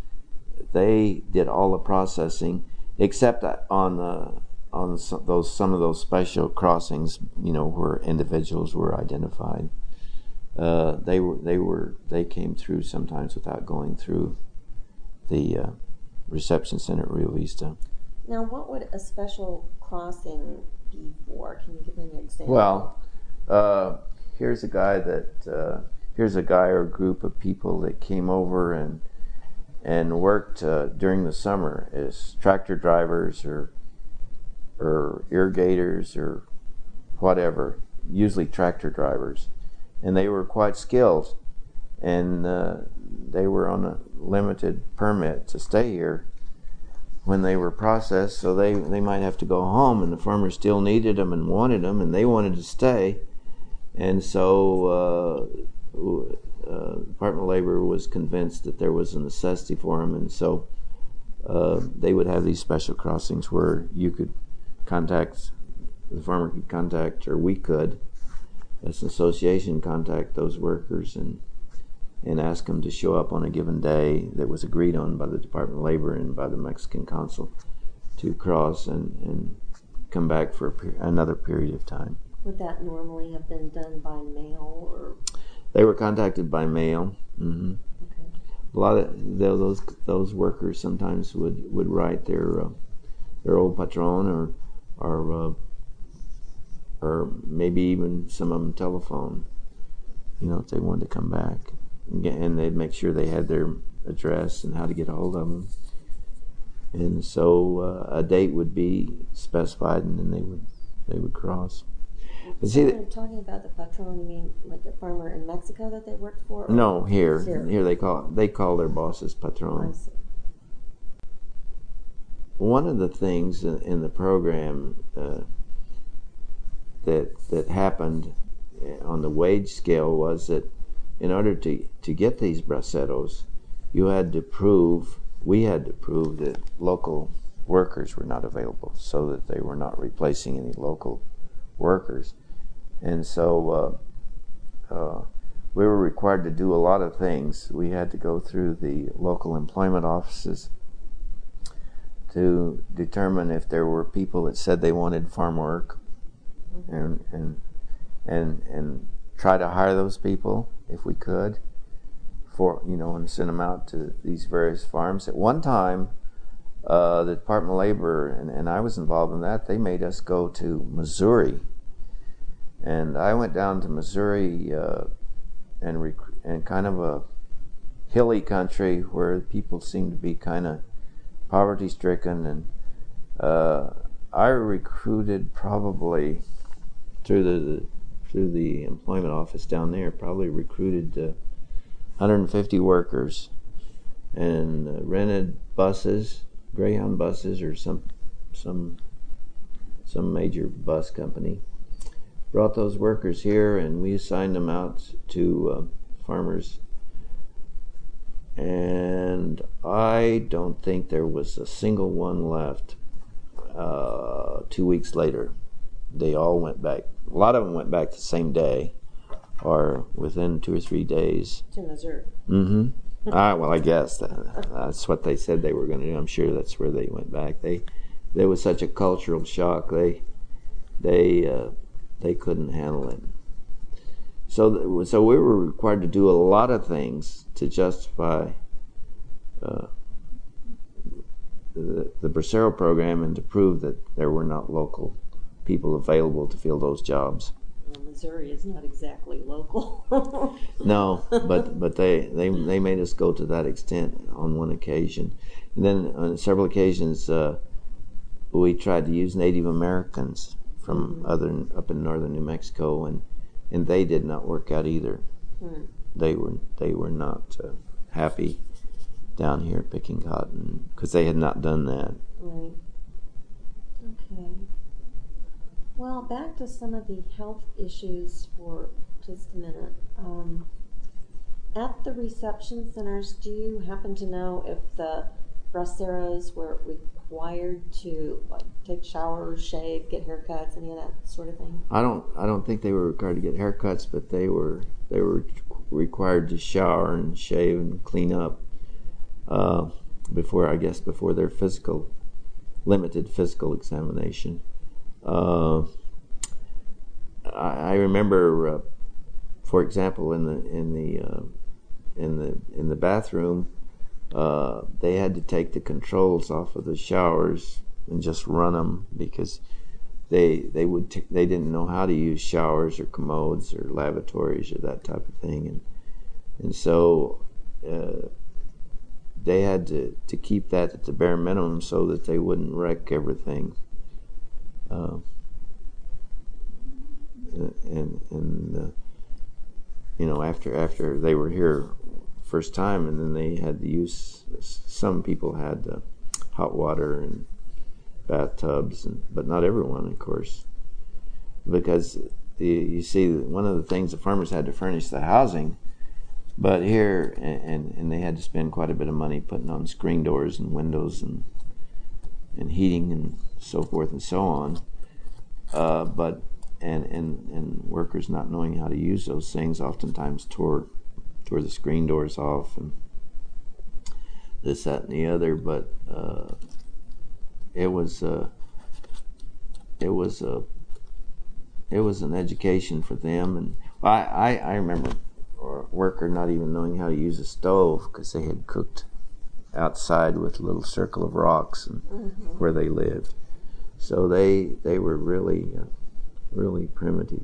they did all the processing except on the on some, those some of those special crossings, you know, where individuals were identified. Uh, they were they were they came through sometimes without going through the uh, reception center at Rio Vista. Now, what would a special crossing be for? Can you give me an example? Well, uh, here's a guy that uh, here's a guy or a group of people that came over and and worked uh, during the summer as tractor drivers or or irrigators or whatever, usually tractor drivers, and they were quite skilled, and uh, they were on a limited permit to stay here when they were processed, so they, they might have to go home, and the farmers still needed them and wanted them, and they wanted to stay, and so uh, uh, Department of Labor was convinced that there was a necessity for them, and so uh, they would have these special crossings where you could contact, the farmer could contact, or we could, as an association, contact those workers and and ask them to show up on a given day that was agreed on by the Department of Labor and by the Mexican consul to cross and, and come back for a per- another period of time. Would that normally have been done by mail or? They were contacted by mail. Mm-hmm. Okay. A lot of those those workers sometimes would, would write their uh, their old patron or or uh, or maybe even some of them telephone. You know, if they wanted to come back. And they'd make sure they had their address and how to get a hold of them. And so uh, a date would be specified, and then they would they would cross. But see, when you're talking about the patron, you mean like a farmer in Mexico that they worked for? Or no, here, here, here they call they call their bosses patron. I see. One of the things in, in the program uh, that that happened on the wage scale was that in order to, to get these braceros, you had to prove, we had to prove that local workers were not available, so that they were not replacing any local workers. And so uh, uh, we were required to do a lot of things. We had to go through the local employment offices to determine if there were people that said they wanted farm work, and and and and try to hire those people if we could, for you know, and send them out to these various farms. At one time, uh, the Department of Labor, and, and I was involved in that, they made us go to Missouri, and I went down to Missouri uh, and rec- and kind of a hilly country where people seemed to be kind of poverty stricken, and uh, I recruited probably through the, the through the employment office down there, probably recruited uh, one hundred fifty workers, and uh, rented buses, Greyhound buses or some some some major bus company. Brought those workers here, and we assigned them out to uh, farmers. And I don't think there was a single one left uh, two weeks later. They all went back. A lot of them went back the same day or within two or three days. To Missouri. Mm-hmm. ah, well, I guess that, that's what they said they were going to do. I'm sure that's where they went back. They, there was such a cultural shock. They, they, uh, they couldn't handle it. So, so we were required to do a lot of things to justify uh, the, the Bracero program and to prove that there were not local people available to fill those jobs. Well, Missouri is not exactly local. No, but but they, they they made us go to that extent on one occasion, and then on several occasions uh, we tried to use Native Americans from mm-hmm. other up in northern New Mexico, and and they did not work out either. Mm. They were they were not uh, happy down here picking cotton because they had not done that. Right. Okay. Well, back to some of the health issues for just a minute. Um, at the reception centers, do you happen to know if the braceros were re- required to like take showers, shave, get haircuts, any of that sort of thing? I don't I don't think they were required to get haircuts, but they were they were required to shower and shave and clean up uh, before I guess before their physical limited physical examination. Uh, I, I remember, uh, for example, in the in the uh, in the in the bathroom, uh, they had to take the controls off of the showers and just run them because they they would t- they didn't know how to use showers or commodes or lavatories or that type of thing, and and so uh, they had to, to keep that at the bare minimum so that they wouldn't wreck everything. Uh, and and uh, you know after after they were here first time, and then they had to use, some people had uh, hot water and bathtubs, and but not everyone, of course, because you, you see, one of the things the farmers had to furnish the housing, but here and, and and they had to spend quite a bit of money putting on screen doors and windows and and heating and so forth and so on. Uh, but and and and workers not knowing how to use those things oftentimes tore tore the screen doors off and this, that, and the other. But uh, it was uh, it was a uh, it was an education for them. And I I, I remember a worker not even knowing how to use a stove because they had cooked outside with a little circle of rocks and mm-hmm. where they lived. So they they were really uh, really primitive.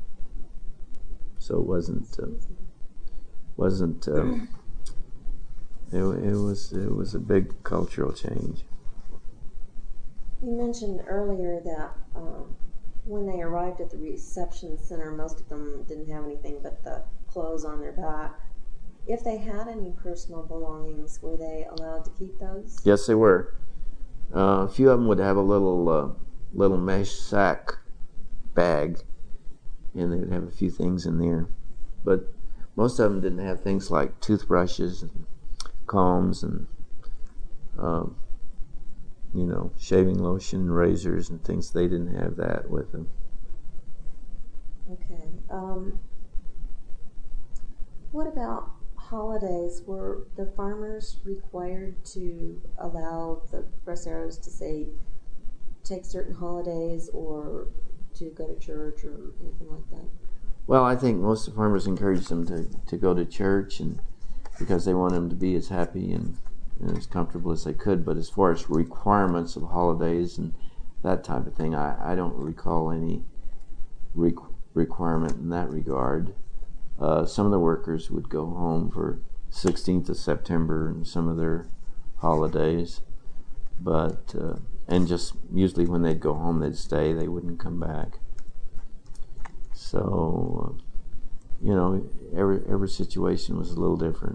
So it wasn't uh, wasn't uh, it, it was it was a big cultural change. You mentioned earlier that um, when they arrived at the reception center, most of them didn't have anything but the clothes on their back. If they had any personal belongings, were they allowed to keep those? Yes, they were. Uh, a few of them would have a little uh, little mesh sack bag, and they would have a few things in there. But most of them didn't have things like toothbrushes and combs and um, you know, shaving lotion, razors, and things. They didn't have that with them. Okay. Um, what about holidays? Were the farmers required to allow the braceros to, say, take certain holidays or to go to church or anything like that? Well, I think most of the farmers encouraged them to, to go to church, and because they want them to be as happy and, and as comfortable as they could. But as far as requirements of holidays and that type of thing, I, I don't recall any requ- requirement in that regard. Uh, some of the workers would go home for sixteenth of September and some of their holidays, but uh, and just usually when they'd go home, they'd stay. They wouldn't come back. So, uh, you know, every every situation was a little different.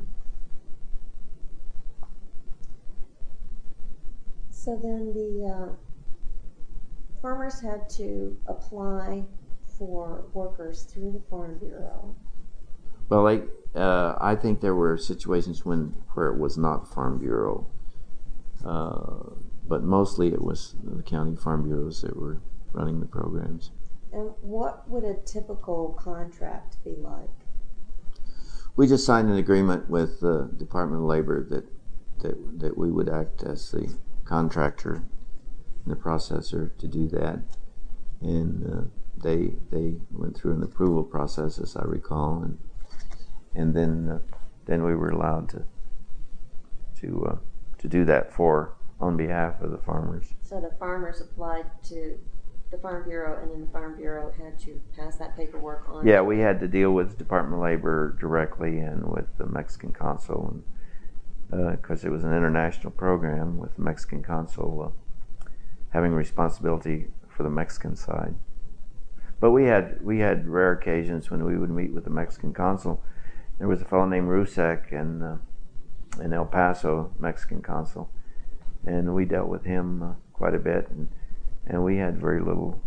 So then the uh, farmers had to apply for workers through the Farm Bureau. Well, like uh, I think there were situations when where it was not Farm Bureau, uh, but mostly it was the county Farm Bureaus that were running the programs. And what would a typical contract be like? We just signed an agreement with the Department of Labor that that that we would act as the contractor and the processor to do that, and uh, they they went through an approval process, as I recall, and and then uh, then we were allowed to to uh, to do that for on behalf of the farmers. So the farmers applied to the Farm Bureau, and then the Farm Bureau had to pass that paperwork on. Yeah, we had to deal with the Department of Labor directly and with the Mexican consul, and because uh, it was an international program with the Mexican consul uh, having responsibility for the Mexican side. But we had we had rare occasions when we would meet with the Mexican consul. There was a fellow named Rusek in uh, in El Paso, Mexican consul, and we dealt with him uh, quite a bit, and and we had very little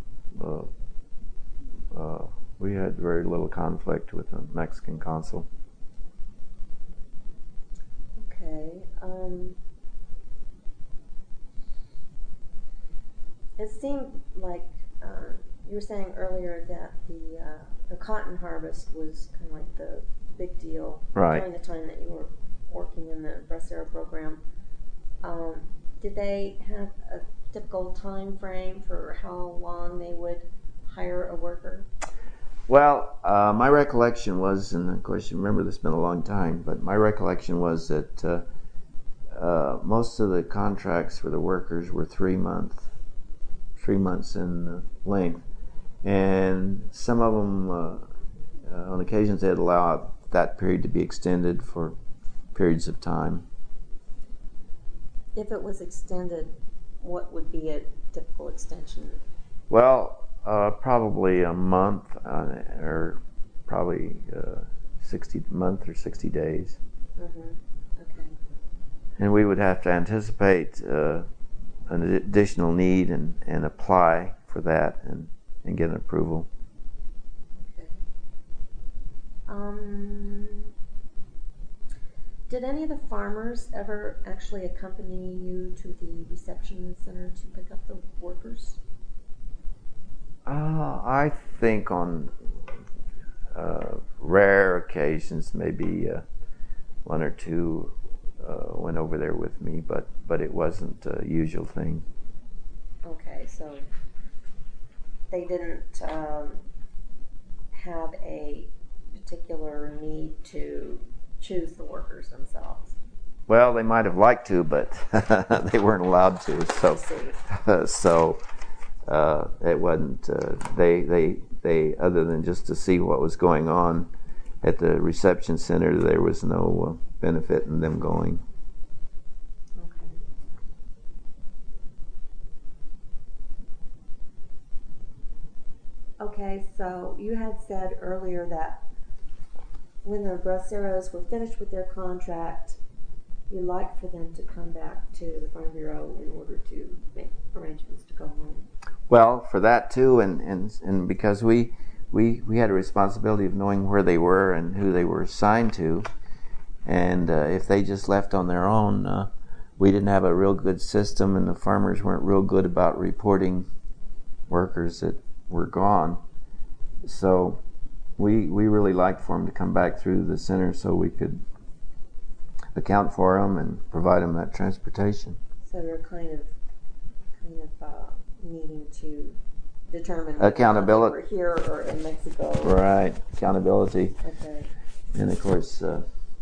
uh, uh, we had very little conflict with the Mexican consul. Okay. Um, It seemed like uh, you were saying earlier that the uh, the cotton harvest was kind of like the big deal Right. during the time that you were working in the Bracero program. Um, did they have a typical time frame for how long they would hire a worker? Well, uh, my recollection was, and of course you remember this has been a long time, but my recollection was that uh, uh, most of the contracts for the workers were three months, three months in uh, length, and some of them, uh, uh, on occasions, they'd allow that period to be extended for periods of time. If it was extended, what would be a typical extension? Well, uh, probably a month, uh, or probably uh, sixty month or sixty days. Mm-hmm. Okay. And we would have to anticipate uh, an additional need and, and apply for that and, and get an approval. Okay. Um, did any of the farmers ever actually accompany you to the reception center to pick up the workers? Uh, I think on uh, rare occasions, maybe uh, one or two uh, went over there with me, but, but it wasn't a usual thing. Okay, so they didn't um, have a particular need to choose the workers themselves. Well, they might have liked to, but they weren't allowed to. So, so uh, it wasn't. Uh, they, they, they. Other than just to see what was going on at the reception center, there was no uh, benefit in them going. Okay. Okay, so you had said earlier that when the Braceros were finished with their contract, you'd like for them to come back to the Farm Bureau in order to make arrangements to go home. Well, for that too, and, and, and because we, we we had a responsibility of knowing where they were and who they were assigned to, and uh, if they just left on their own, uh, we didn't have a real good system, and the farmers weren't real good about reporting workers that were gone. So we we really liked for them to come back through the center so we could account for them and provide them that transportation. So you're kind of kind of uh, needing to determine accountability whether they were here or in Mexico. Right, accountability. Okay. And of course, uh,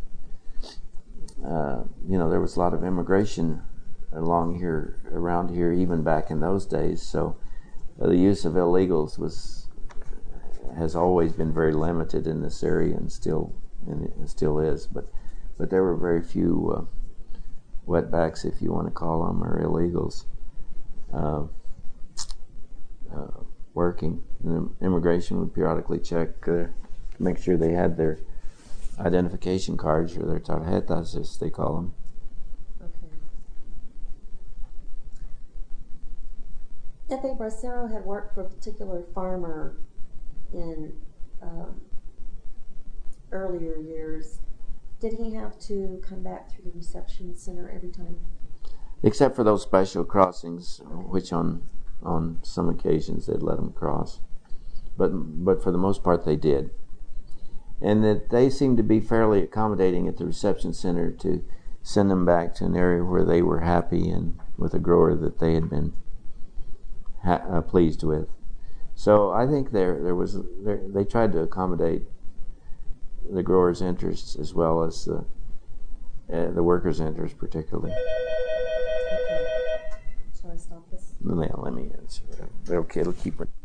uh, you know, there was a lot of immigration along here, around here, even back in those days. So uh, the use of illegals was has always been very limited in this area, and still and it still is. But but there were very few uh, wetbacks, if you want to call them, or illegals uh, uh, working. And immigration would periodically check, uh, make sure they had their identification cards, or their tarjetas, as they call them. Okay. If a bracero had worked for a particular farmer in um, earlier years, did he have to come back through the reception center every time? Except for those special crossings, which on on some occasions they'd let them cross, but but for the most part they did, and that they seemed to be fairly accommodating at the reception center to send them back to an area where they were happy and with a grower that they had been ha- uh, pleased with. So I think there there was there, they tried to accommodate the growers' interests as well as the uh, the workers' interests, particularly. Okay. Shall I stop this? Yeah, let me answer. Okay, it'll keep it.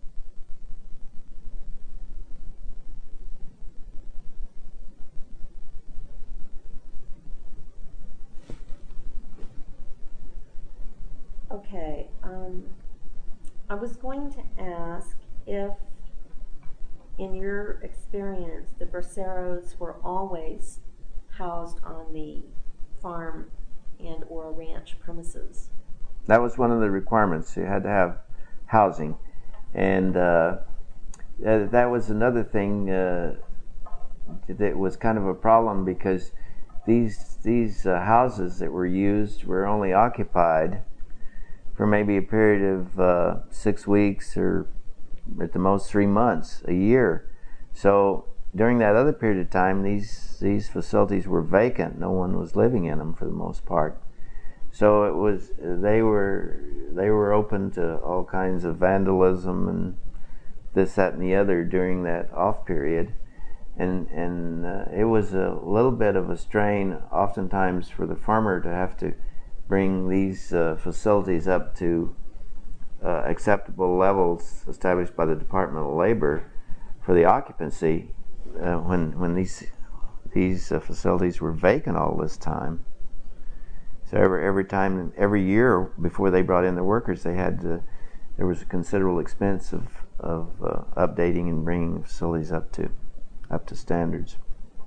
Okay. Um, I was going to ask if, in your experience, the braceros were always housed on the farm and or ranch premises. That was one of the requirements. You had to have housing, and uh, that was another thing uh, that was kind of a problem, because these these uh, houses that were used were only occupied for maybe a period of uh, six weeks or at the most three months, a year. So during that other period of time, these these facilities were vacant. No one was living in them for the most part. So it was they were they were open to all kinds of vandalism and this, that, and the other during that off period, and and uh, it was a little bit of a strain, oftentimes, for the farmer to have to bring these uh, facilities up to uh, acceptable levels established by the Department of Labor for the occupancy uh, when when these these uh, facilities were vacant all this time. So every every time, every year before they brought in the workers, they had to, there was a considerable expense of of uh, updating and bringing facilities up to up to standards.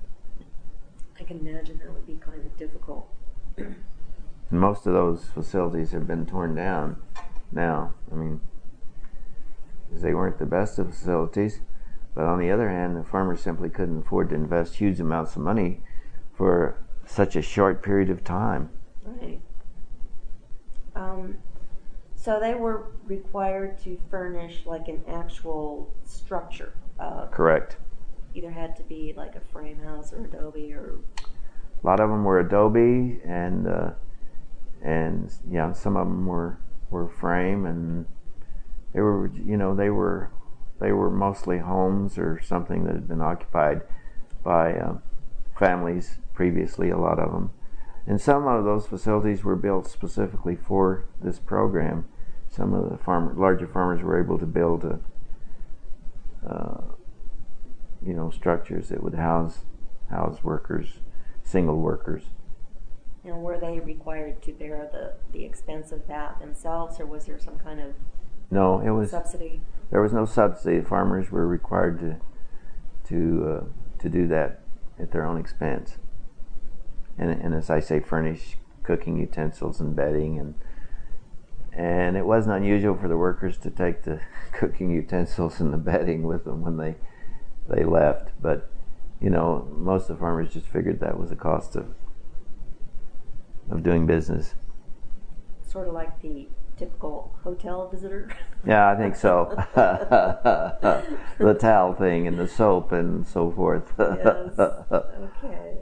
I can imagine that would be kind of difficult. And most of those facilities have been torn down now. I mean, they weren't the best of facilities, but on the other hand, the farmers simply couldn't afford to invest huge amounts of money for such a short period of time. Right. Um, so they were required to furnish like an actual structure. Uh, Correct. Either had to be like a frame house or adobe or. A lot of them were adobe, and uh, and yeah, some of them were were frame, and they were you know they were they were mostly homes or something that had been occupied by uh, families previously. A lot of them. And some of those facilities were built specifically for this program. Some of the farmer, larger farmers were able to build a, uh, you know, structures that would house house workers, single workers. And were they required to bear the, the expense of that themselves, or was there some kind of no? It was subsidy. There was no subsidy. Farmers were required to to uh, to do that at their own expense. And, and as I say, furnish cooking utensils and bedding, and and it wasn't unusual for the workers to take the cooking utensils and the bedding with them when they they left. But you know, most of the farmers just figured that was the cost of of doing business. Sort of like the typical hotel visitor. Yeah, I think so. The towel thing and the soap and so forth. Yes. Okay.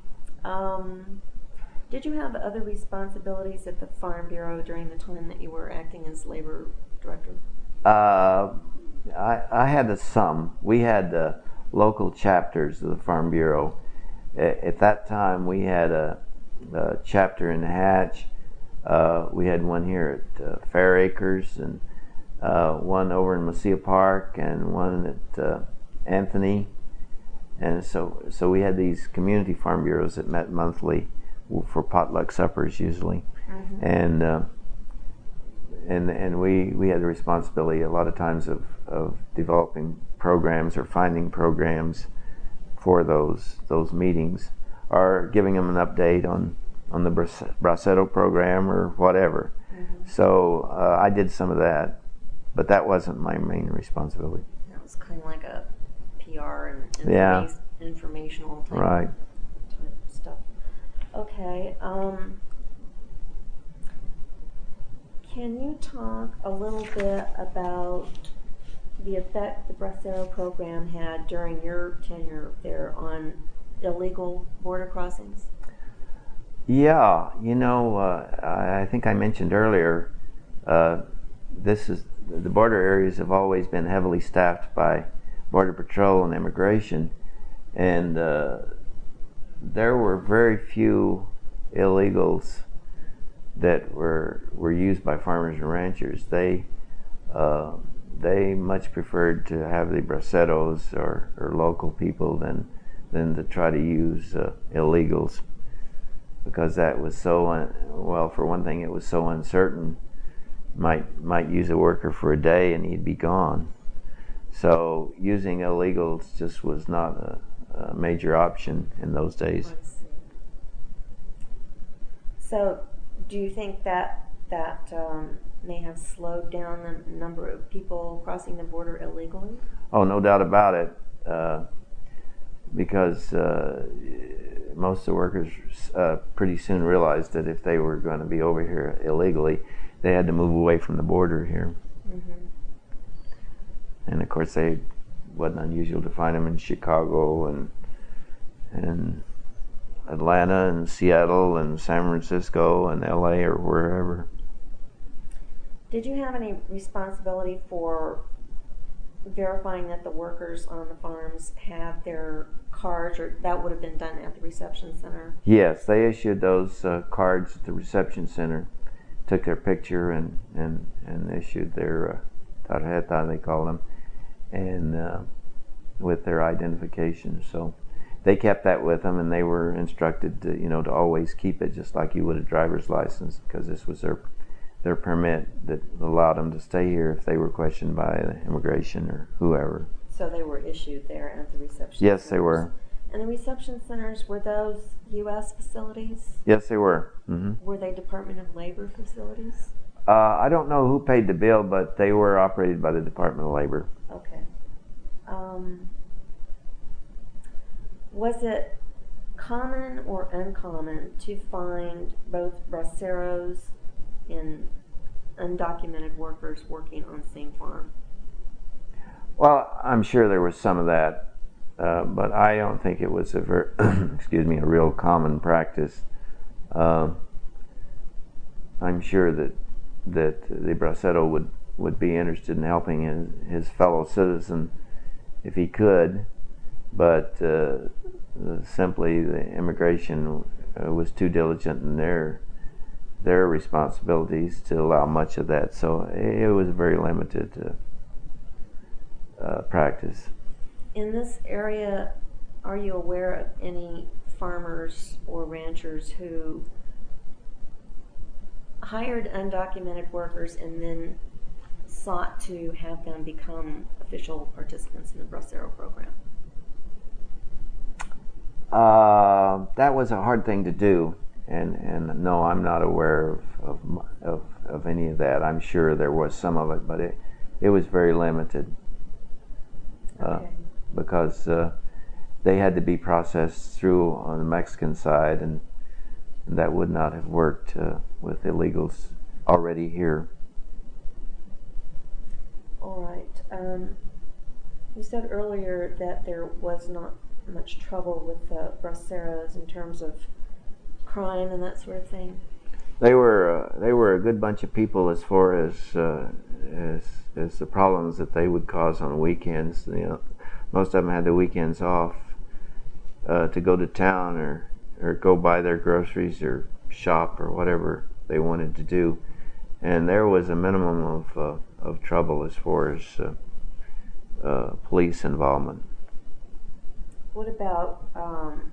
Um, did you have other responsibilities at the Farm Bureau during the time that you were acting as labor director? Uh, I, I had a some. We had uh, local chapters of the Farm Bureau. At, at that time, we had a, a chapter in Hatch. Uh, we had one here at uh, Fair Acres, and uh, one over in Mesilla Park, and one at uh, Anthony. And so, so we had these community farm bureaus that met monthly for potluck suppers usually, mm-hmm. and uh, and and we we had the responsibility a lot of times of of developing programs or finding programs for those those meetings, or giving them an update on on the Bracetto program or whatever. Mm-hmm. So uh, I did some of that, but that wasn't my main responsibility. That was kind of like a P R and informa- yeah. informational type, right. type stuff. Okay. Um, can you talk a little bit about the effect the Bracetto program had during your tenure there on illegal border crossings? Yeah, you know, uh, I think I mentioned earlier, uh, this is the border areas have always been heavily staffed by Border Patrol and Immigration, and uh, there were very few illegals that were were used by farmers and ranchers. They uh, they much preferred to have the Bracettos or, or local people than than to try to use uh, illegals, because that was so un- well. For one thing, it was so uncertain. Might might use a worker for a day and he'd be gone. So using illegals just was not a, a major option in those days. So, do you think that that um, may have slowed down the number of people crossing the border illegally? Oh, no doubt about it. Uh, because uh, most of the workers uh, pretty soon realized that if they were going to be over here illegally, they had to move away from the border here. Mm-hmm. And of course, they wasn't unusual to find them in Chicago and and Atlanta and Seattle and San Francisco and L A or wherever. Did you have any responsibility for verifying that the workers on the farms had their cards, or that would have been done at the reception center? Yes, they issued those uh, cards at the reception center, took their picture and, and, and issued their uh, tarjeta, they call them, and uh, with their identification. So they kept that with them, and they were instructed to, you know, to always keep it just like you would a driver's license, because this was their their permit that allowed them to stay here if they were questioned by immigration or whoever. So they were issued there at the reception Yes, centers. they were. And the reception centers, were those U S facilities? Yes, they were. Mm-hmm. Were they Department of Labor facilities? Uh, I don't know who paid the bill, but they were operated by the Department of Labor. Okay. Um, was it common or uncommon to find both braceros and undocumented workers working on the same farm? Well, I'm sure there was some of that, uh, but I don't think it was a ver- excuse me a real common practice. Uh, I'm sure that that the bracero would, would be interested in helping his, his fellow citizen if he could, but uh, simply the immigration uh, was too diligent in their their responsibilities to allow much of that. So it was very limited uh, uh, practice. In this area, are you aware of any farmers or ranchers who hired undocumented workers and then sought to have them become official participants in the bracero program? Uh, that was a hard thing to do. And, and no, I'm not aware of, of, of, of any of that. I'm sure there was some of it, but it, it was very limited. Uh, okay. Because uh, they had to be processed through on the Mexican side, and that would not have worked uh, with illegals already here. All right. Um, you said earlier that there was not much trouble with the braceros in terms of crime and that sort of thing. They were uh, they were a good bunch of people as far as uh, as as the problems that they would cause on weekends. You know, most of them had the weekends off uh, to go to town or or go buy their groceries or shop or whatever they wanted to do, and there was a minimum of uh, of trouble as far as uh, uh, police involvement. What about um,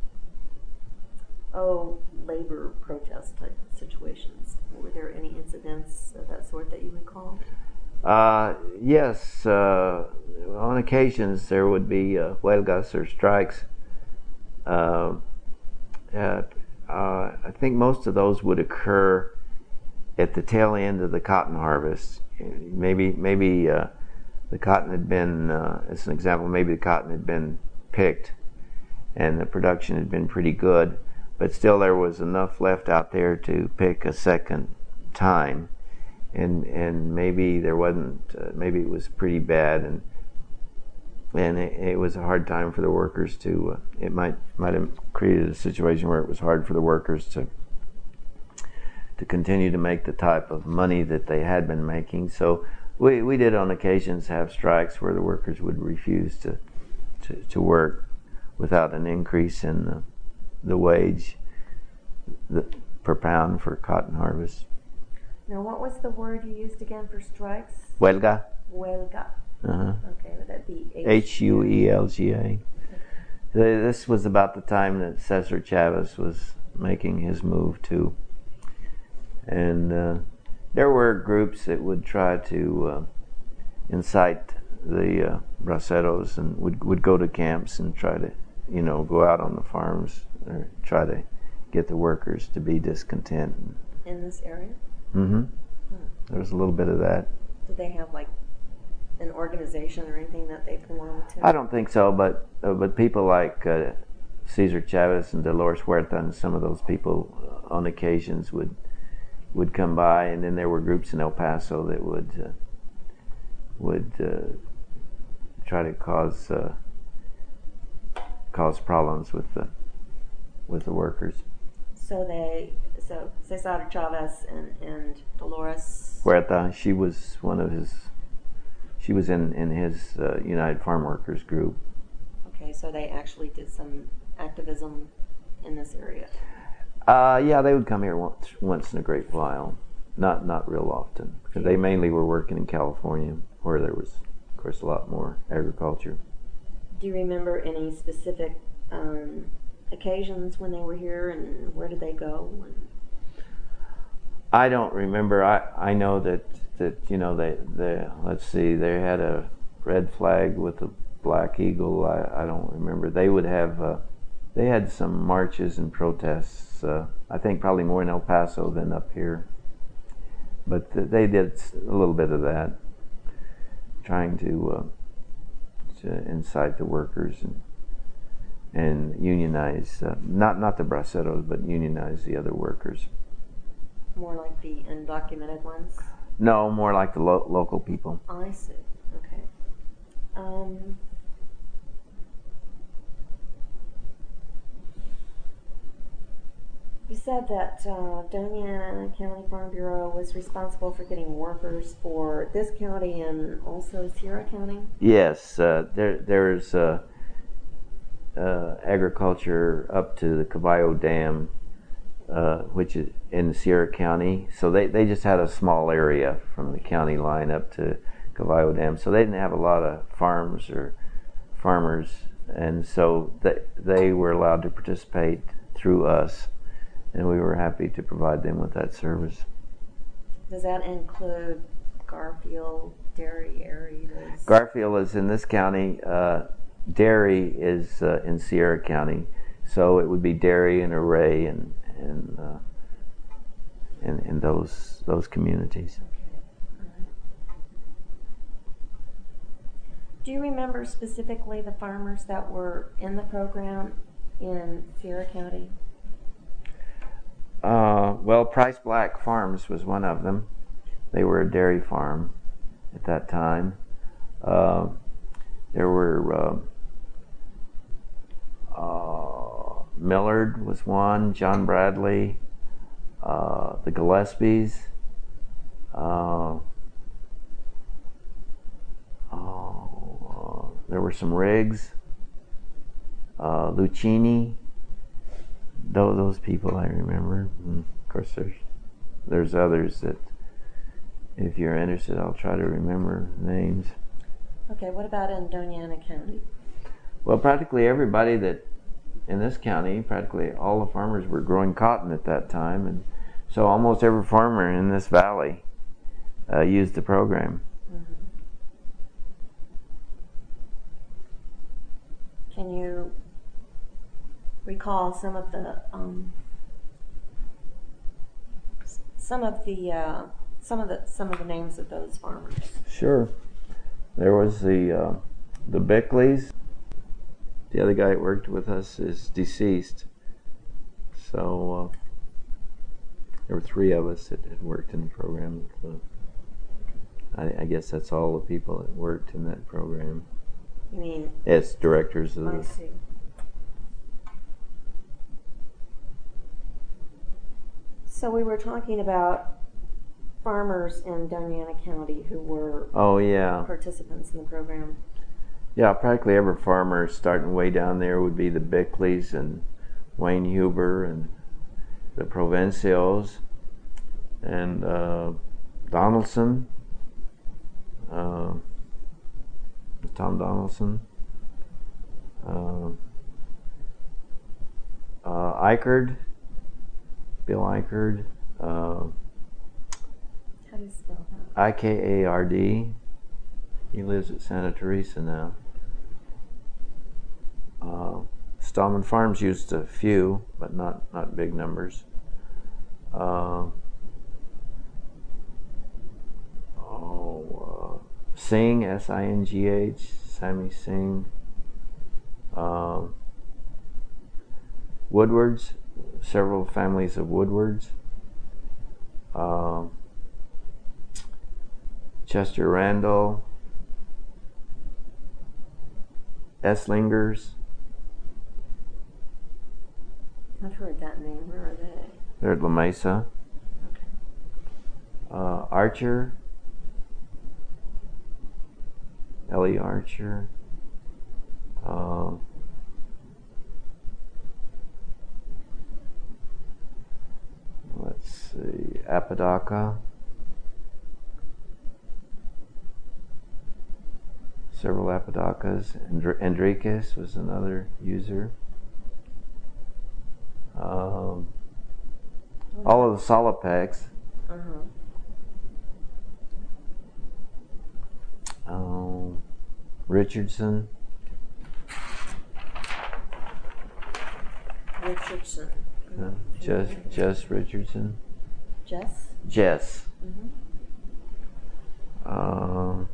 oh, labor protest type situations? Were there any incidents of that sort that you recall? Uh, yes, uh, on occasions there would be uh, huelgas or strikes. Uh, uh, uh, I think most of those would occur at the tail end of the cotton harvest. Maybe, maybe uh, the cotton had been, uh, as an example, maybe the cotton had been picked and the production had been pretty good, but still there was enough left out there to pick a second time, and and maybe there wasn't, uh, maybe it was pretty bad, and and it, it was a hard time for the workers to, uh, it might might have created a situation where it was hard for the workers to to continue to make the type of money that they had been making. So we, we did on occasions have strikes where the workers would refuse to to, to work without an increase in the, the wage the, per pound for cotton harvest. Now, what was the word you used again for strikes? Huelga. Huelga. Uh-huh. Okay, would that be H U E L G A. This was about the time that Cesar Chavez was making his move too. And uh, there were groups that would try to uh, incite the uh, braceros and would, would go to camps and try to, you know, go out on the farms or try to get the workers to be discontent. In this area? Mm-hmm. Hmm. There was a little bit of that. Did they have like an organization or anything that they belonged to? I don't think so, but uh, but people like uh, Cesar Chavez and Dolores Huerta and some of those people uh, on occasions would would come by, and then there were groups in El Paso that would uh, would uh, try to cause uh, cause problems with the with the workers. So they, so Cesar Chavez and, and Dolores Huerta, she was one of his. She was in in his uh, United Farm Workers group. Okay, so they actually did some activism in this area. Uh, yeah, they would come here once once in a great while, not not real often, because they mainly were working in California, where there was, of course, a lot more agriculture. Do you remember any specific um, occasions when they were here, and where did they go? And I don't remember. I, I know that, that you know they they let's see, they had a red flag with a black eagle. I, I don't remember. They would have uh, they had some marches and protests. Uh, I think probably more in El Paso than up here. But th- they did a little bit of that, trying to uh, to incite the workers and and unionize uh, not not the braceros, but unionize the other workers. more like the undocumented ones? No, more like the lo- local people. I see. Okay. Um, you said that uh, Doña Ana County Farm Bureau was responsible for getting workers for this county and also Sierra County? Yes, uh, there there's uh, uh, agriculture up to the Caballo Dam, uh, which is in Sierra County. So they, they just had a small area from the county line up to Caballo Dam. So they didn't have a lot of farms or farmers, and so they, they were allowed to participate through us, and we were happy to provide them with that service. Does that include Garfield, Dairy, areas? Garfield is in this county. Uh, Dairy is uh, in Sierra County, so it would be Dairy and Array and and uh, in in those those communities. Okay. All right. Do you remember specifically the farmers that were in the program in Sierra County? Uh, well, Price Black Farms was one of them. They were a dairy farm at that time. Uh, there were uh, uh, Millard was one, John Bradley, uh, the Gillespies. Uh, oh, uh, there were some Riggs, uh, Lucchini. Those, those people I remember. And of course, there's there's others that, if you're interested, I'll try to remember names. Okay, what about in Doña Ana County? Well, practically everybody that in this county, practically all the farmers were growing cotton at that time, and so almost every farmer in this valley uh, used the program. Mm-hmm. Can you recall some of the um, some of the uh, some of the some of the names of those farmers? Sure. There was the uh, the Bickleys. The other guy that worked with us is deceased. So uh, there were three of us that had worked in the program. So I, I guess that's all the people that worked in that program. You mean? As directors of I the. see. So we were talking about farmers in Doña Ana County who were Oh yeah. participants in the program. Yeah, practically every farmer starting way down there would be the Bickleys and Wayne Huber and the Provencios and uh, Donaldson, uh, Tom Donaldson, uh, uh, Eichard, Bill Eichard, uh, How do you spell that? I K A R D. He lives at Santa Teresa now. Uh, Stallman Farms used a few, but not, not big numbers. Uh, oh, uh, Singh, S I N G H, Sammy Singh. Uh, Woodwards, several families of Woodwards. um, Chester Randall, Esslingers. I've heard that name. Where are they? They're at La Mesa. Okay. Uh, Archer, Ellie Archer. Uh, let's see, Apodaca. Several Apodacas. Endri- Enriquez was another user. Um, all of the Solopex. Uh-huh. Um, Richardson. Richardson. Uh, Jess, Jess Richardson. Jess? Jess. Mm-hmm. Um,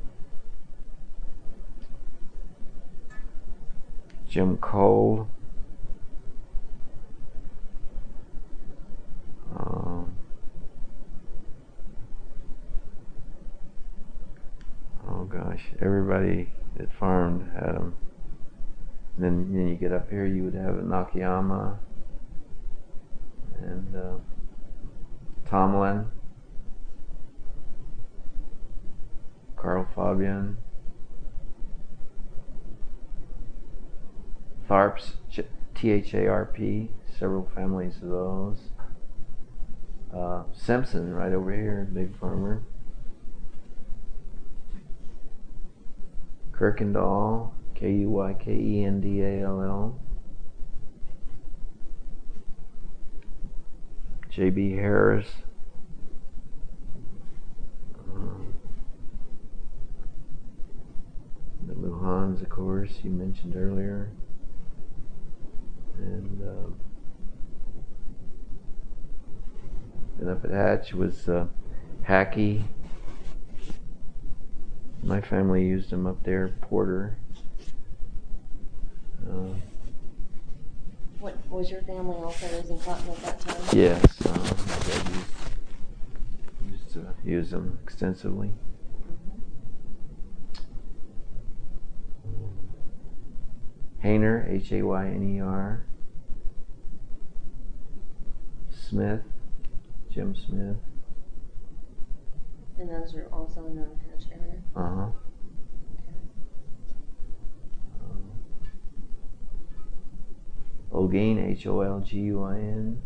Jim Cole. Um, oh gosh, everybody that farmed had them. And then, then you get up here, you would have a Nakayama and uh, Tomlin, Carl Fabian, Tharps, T H A R P, several families of those. Uh, Simpson, right over here, big farmer. Kirkendall, K U Y K E N D A L L. J B Harris. Um, the Luhans, of course, you mentioned earlier. And um, and up at Hatch was uh, Hackey. My family used them up there. Porter. Uh, What was your family also raising cotton at that time? yes, uh, my dad used, used to use them extensively. Mm-hmm. Hayner, H A Y N E R. Smith, Jim Smith. And those are also in the Hatch area? Uh-huh. Um, Holguin, H O L G U I N.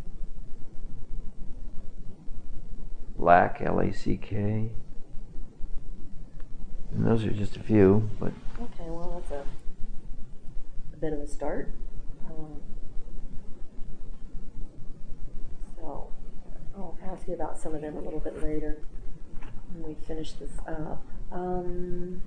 Lack, L A C K. And those are just a few, but... Okay, well, that's a, a bit of a start. Um, so, I'll ask you about some of them a little bit later when we finish this up. Um,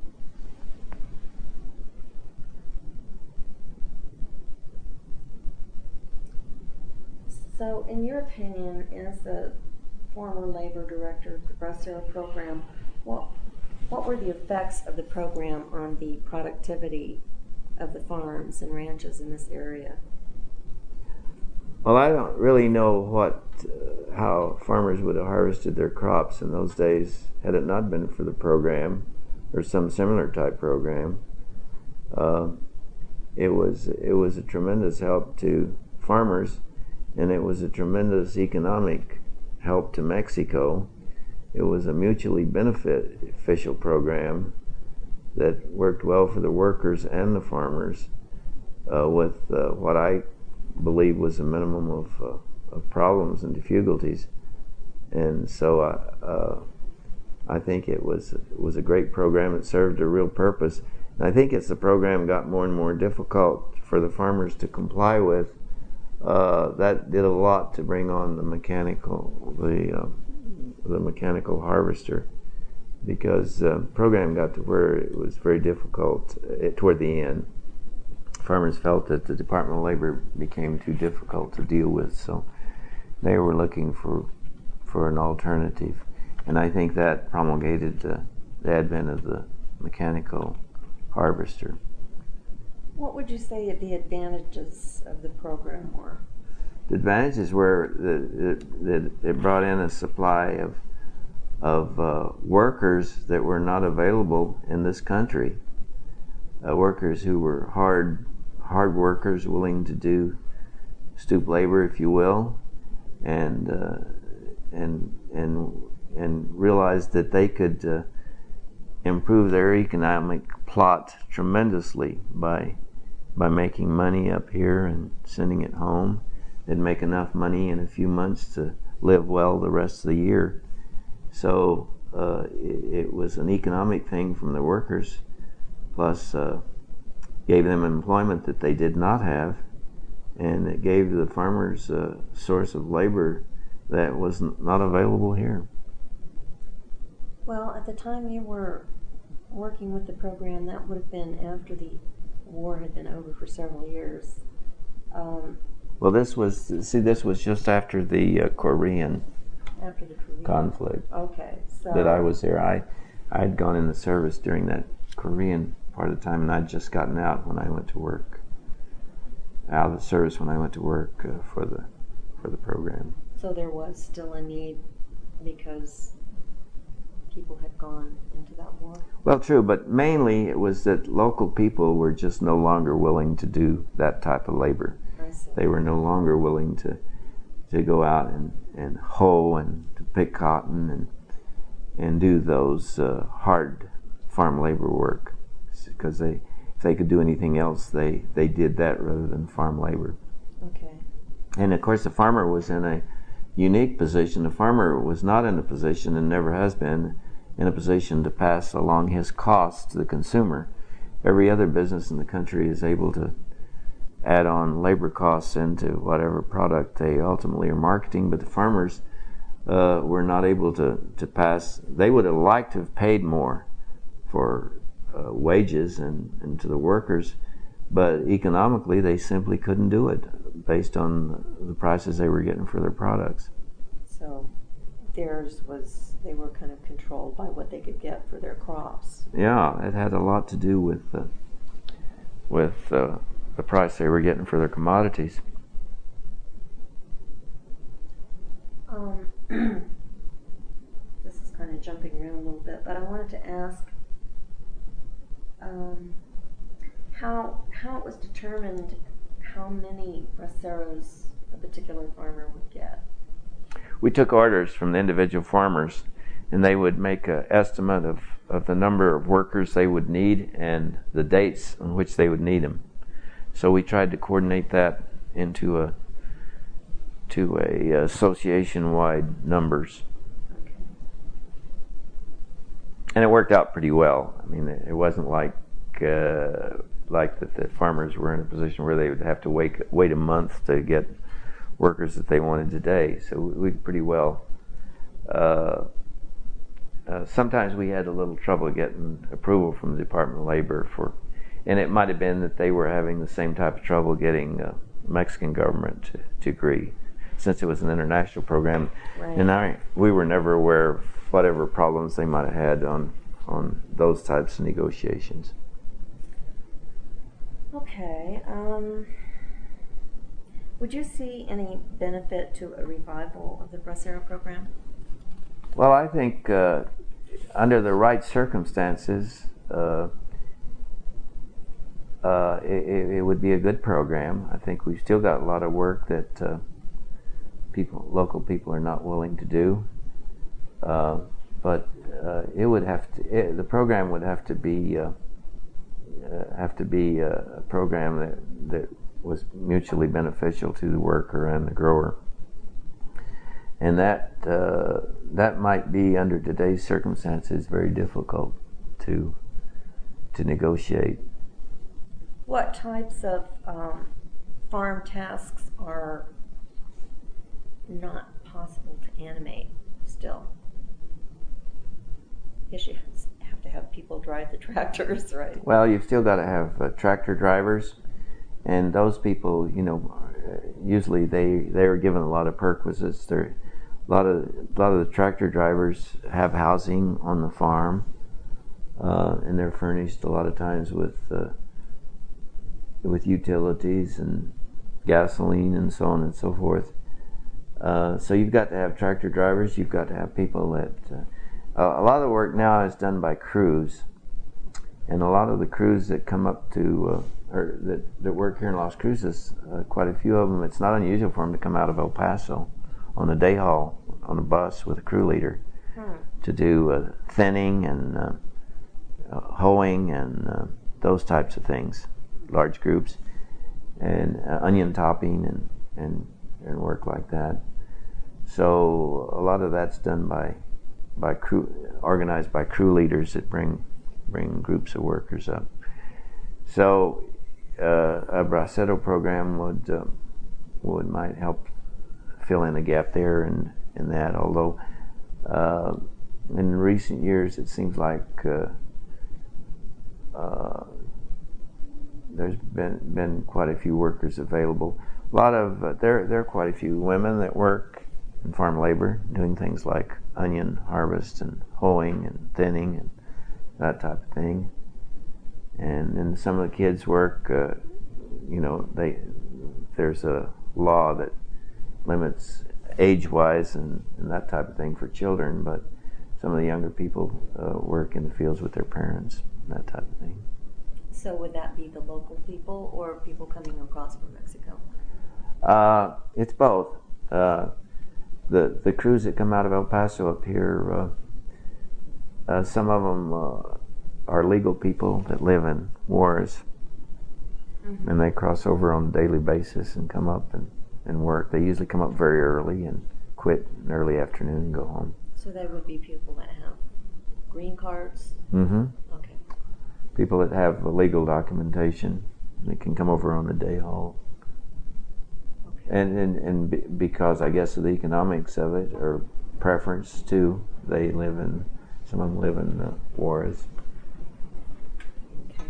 so, in your opinion, as the former labor director of the Bracero program, what what were the effects of the program on the productivity of the farms and ranches in this area? Well, I don't really know what, uh, how farmers would have harvested their crops in those days had it not been for the program or some similar type program. Uh, it was it was a tremendous help to farmers, and it was a tremendous economic help to Mexico. It was a mutually beneficial program that worked well for the workers and the farmers, uh, with uh, what I believe was a minimum of, uh, of problems and difficulties. And so I, uh, I think it was it was a great program. It served a real purpose. And I think as the program got more and more difficult for the farmers to comply with, uh, that did a lot to bring on the mechanical the uh, the mechanical harvester, because the uh, program got to where it was very difficult uh, toward the end. Farmers felt that the Department of Labor became too difficult to deal with, so they were looking for for an alternative. And I think that promulgated the, the advent of the mechanical harvester. What would you say the advantages of the program were? the advantages were that it, it brought in a supply of of uh, workers that were not available in this country. Uh, workers who were hard hard workers, willing to do stoop labor, if you will, and uh, and and and realized that they could uh, improve their economic plot tremendously by by making money up here and sending it home. They'd make enough money in a few months to live well the rest of the year. So uh, it, it was an economic thing from the workers, plus uh, gave them employment that they did not have, and it gave the farmers a source of labor that was not available here. Well, at the time you were working with the program, that would have been after the war had been over for several years. Um, well, this was, see, this was just after the uh, Korean, after the Korean conflict. Okay, so that I was there. I I'd gone in the service during that Korean part of the time, and I'd just gotten out when I went to work. Out of the service when I went to work uh, for the for the program. So there was still a need because people had gone into that war? Well, true, but mainly it was that local people were just no longer willing to do that type of labor. I see. They were no longer willing to to go out and, and hoe and to pick cotton and and do those uh, hard farm labor work, because they if they could do anything else, they, they did that rather than farm labor. Okay. And of course the farmer was in a unique position. The farmer was not in a position, and never has been, in a position to pass along his costs to the consumer. Every other business in the country is able to add on labor costs into whatever product they ultimately are marketing, but the farmers uh, were not able to, to pass. They would have liked to have paid more for uh, wages and, and to the workers, but economically they simply couldn't do it based on the prices they were getting for their products. So theirs was, they were kind of controlled by what they could get for their crops. Yeah, it had a lot to do with uh, with uh, the price they were getting for their commodities. Um, this is kind of jumping around a little bit, but I wanted to ask um, how how it was determined how many braceros a particular farmer would get. We took orders from the individual farmers, and they would make an estimate of, of the number of workers they would need and the dates on which they would need them. So we tried to coordinate that into a to a association-wide numbers. Okay. And it worked out pretty well. I mean, it, it wasn't like uh, like that the farmers were in a position where they would have to wait wait a month to get workers that they wanted today. So we did pretty well. Uh, uh, sometimes we had a little trouble getting approval from the Department of Labor for, and it might have been that they were having the same type of trouble getting uh, Mexican government to, to agree, since it was an international program. Right. And I, we were never aware of whatever problems they might have had on on those types of negotiations. Okay. Um, would you see any benefit to a revival of the Bracero program? Well, I think uh, under the right circumstances, uh, uh, it, it would be a good program. I think we've still got a lot of work that uh, people, local people, are not willing to do. Uh, but uh, it would have to. It, the program would have to be uh, uh, have to be a, a program that that was mutually beneficial to the worker and the grower. And that uh, that might be, under today's circumstances, very difficult to to negotiate. What types of um, farm tasks are not possible to animate still? I guess you have to have people drive the tractors, right? Well, you've still got to have uh, tractor drivers, and those people, you know, usually they they are given a lot of perquisites. They're A lot of a lot of the tractor drivers have housing on the farm, uh, and they're furnished a lot of times with uh, with utilities and gasoline and so on and so forth. Uh, so you've got to have tractor drivers. You've got to have people that. Uh, a lot of the work now is done by crews, and a lot of the crews that come up to uh, or that, that work here in Las Cruces, uh, quite a few of them. It's not unusual for them to come out of El Paso on the day haul on a bus with a crew leader hmm. to do uh, thinning and uh, uh, hoeing and uh, those types of things, large groups, and uh, onion topping and, and and work like that. So a lot of that's done by by crew, organized by crew leaders that bring bring groups of workers up. So uh, a Bracero program would uh, would might help fill in a gap there and in, in that. Although uh, in recent years it seems like uh, uh, there's been been quite a few workers available. A lot of uh, there there are quite a few women that work in farm labor, doing things like onion harvest and hoeing and thinning and that type of thing. And then some of the kids work. Uh, you know, they there's a law that limits age-wise and, and that type of thing for children, but some of the younger people uh, work in the fields with their parents, that type of thing. So would that be the local people or people coming across from Mexico? Uh, it's both. Uh, the the crews that come out of El Paso up here, uh, uh, some of them uh, are legal people that live in Juarez, mm-hmm. and they cross over on a daily basis and come up and, and work. They usually come up very early and quit in early afternoon and go home. So they would be people that have green cards? Mm-hmm. Okay. People that have legal documentation. They can come over on the day haul. And, and and b- because I guess of the economics of it, or preference too, they live in, some of them live in uh, Juarez. Okay.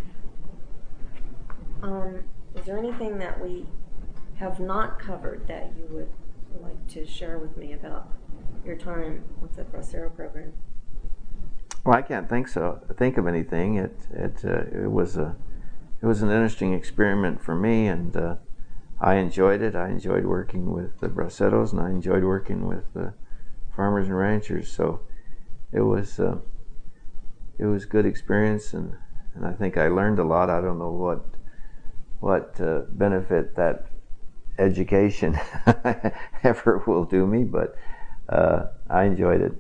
Um, is there anything that we have not covered that you would like to share with me about your time with the Bracero program? Well, I can't think so. Think of anything. It it uh, it was a it was an interesting experiment for me, and. Uh, I enjoyed it. I enjoyed working with the Braceros, and I enjoyed working with the farmers and ranchers. So it was uh, it was good experience, and, and I think I learned a lot. I don't know what what uh, benefit that education ever will do me, but uh, I enjoyed it.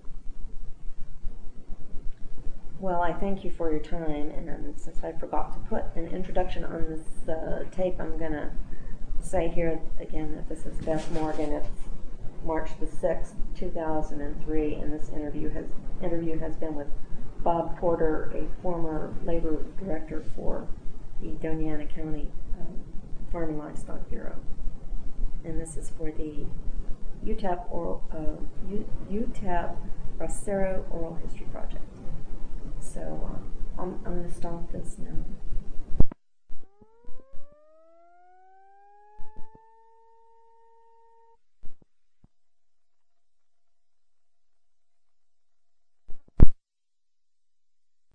Well, I thank you for your time, and um, since I forgot to put an introduction on this uh, tape, I'm going to say here again that this is Beth Morgan. It's March the sixth, two thousand three, and this interview has interview has been with Bob Porter, a former labor director for the Doña Ana County um, Farm and Livestock Bureau. And this is for the U T A P oral, uh, U, U T A P Bracero Oral History Project. So uh, I'm, I'm going to stop this now.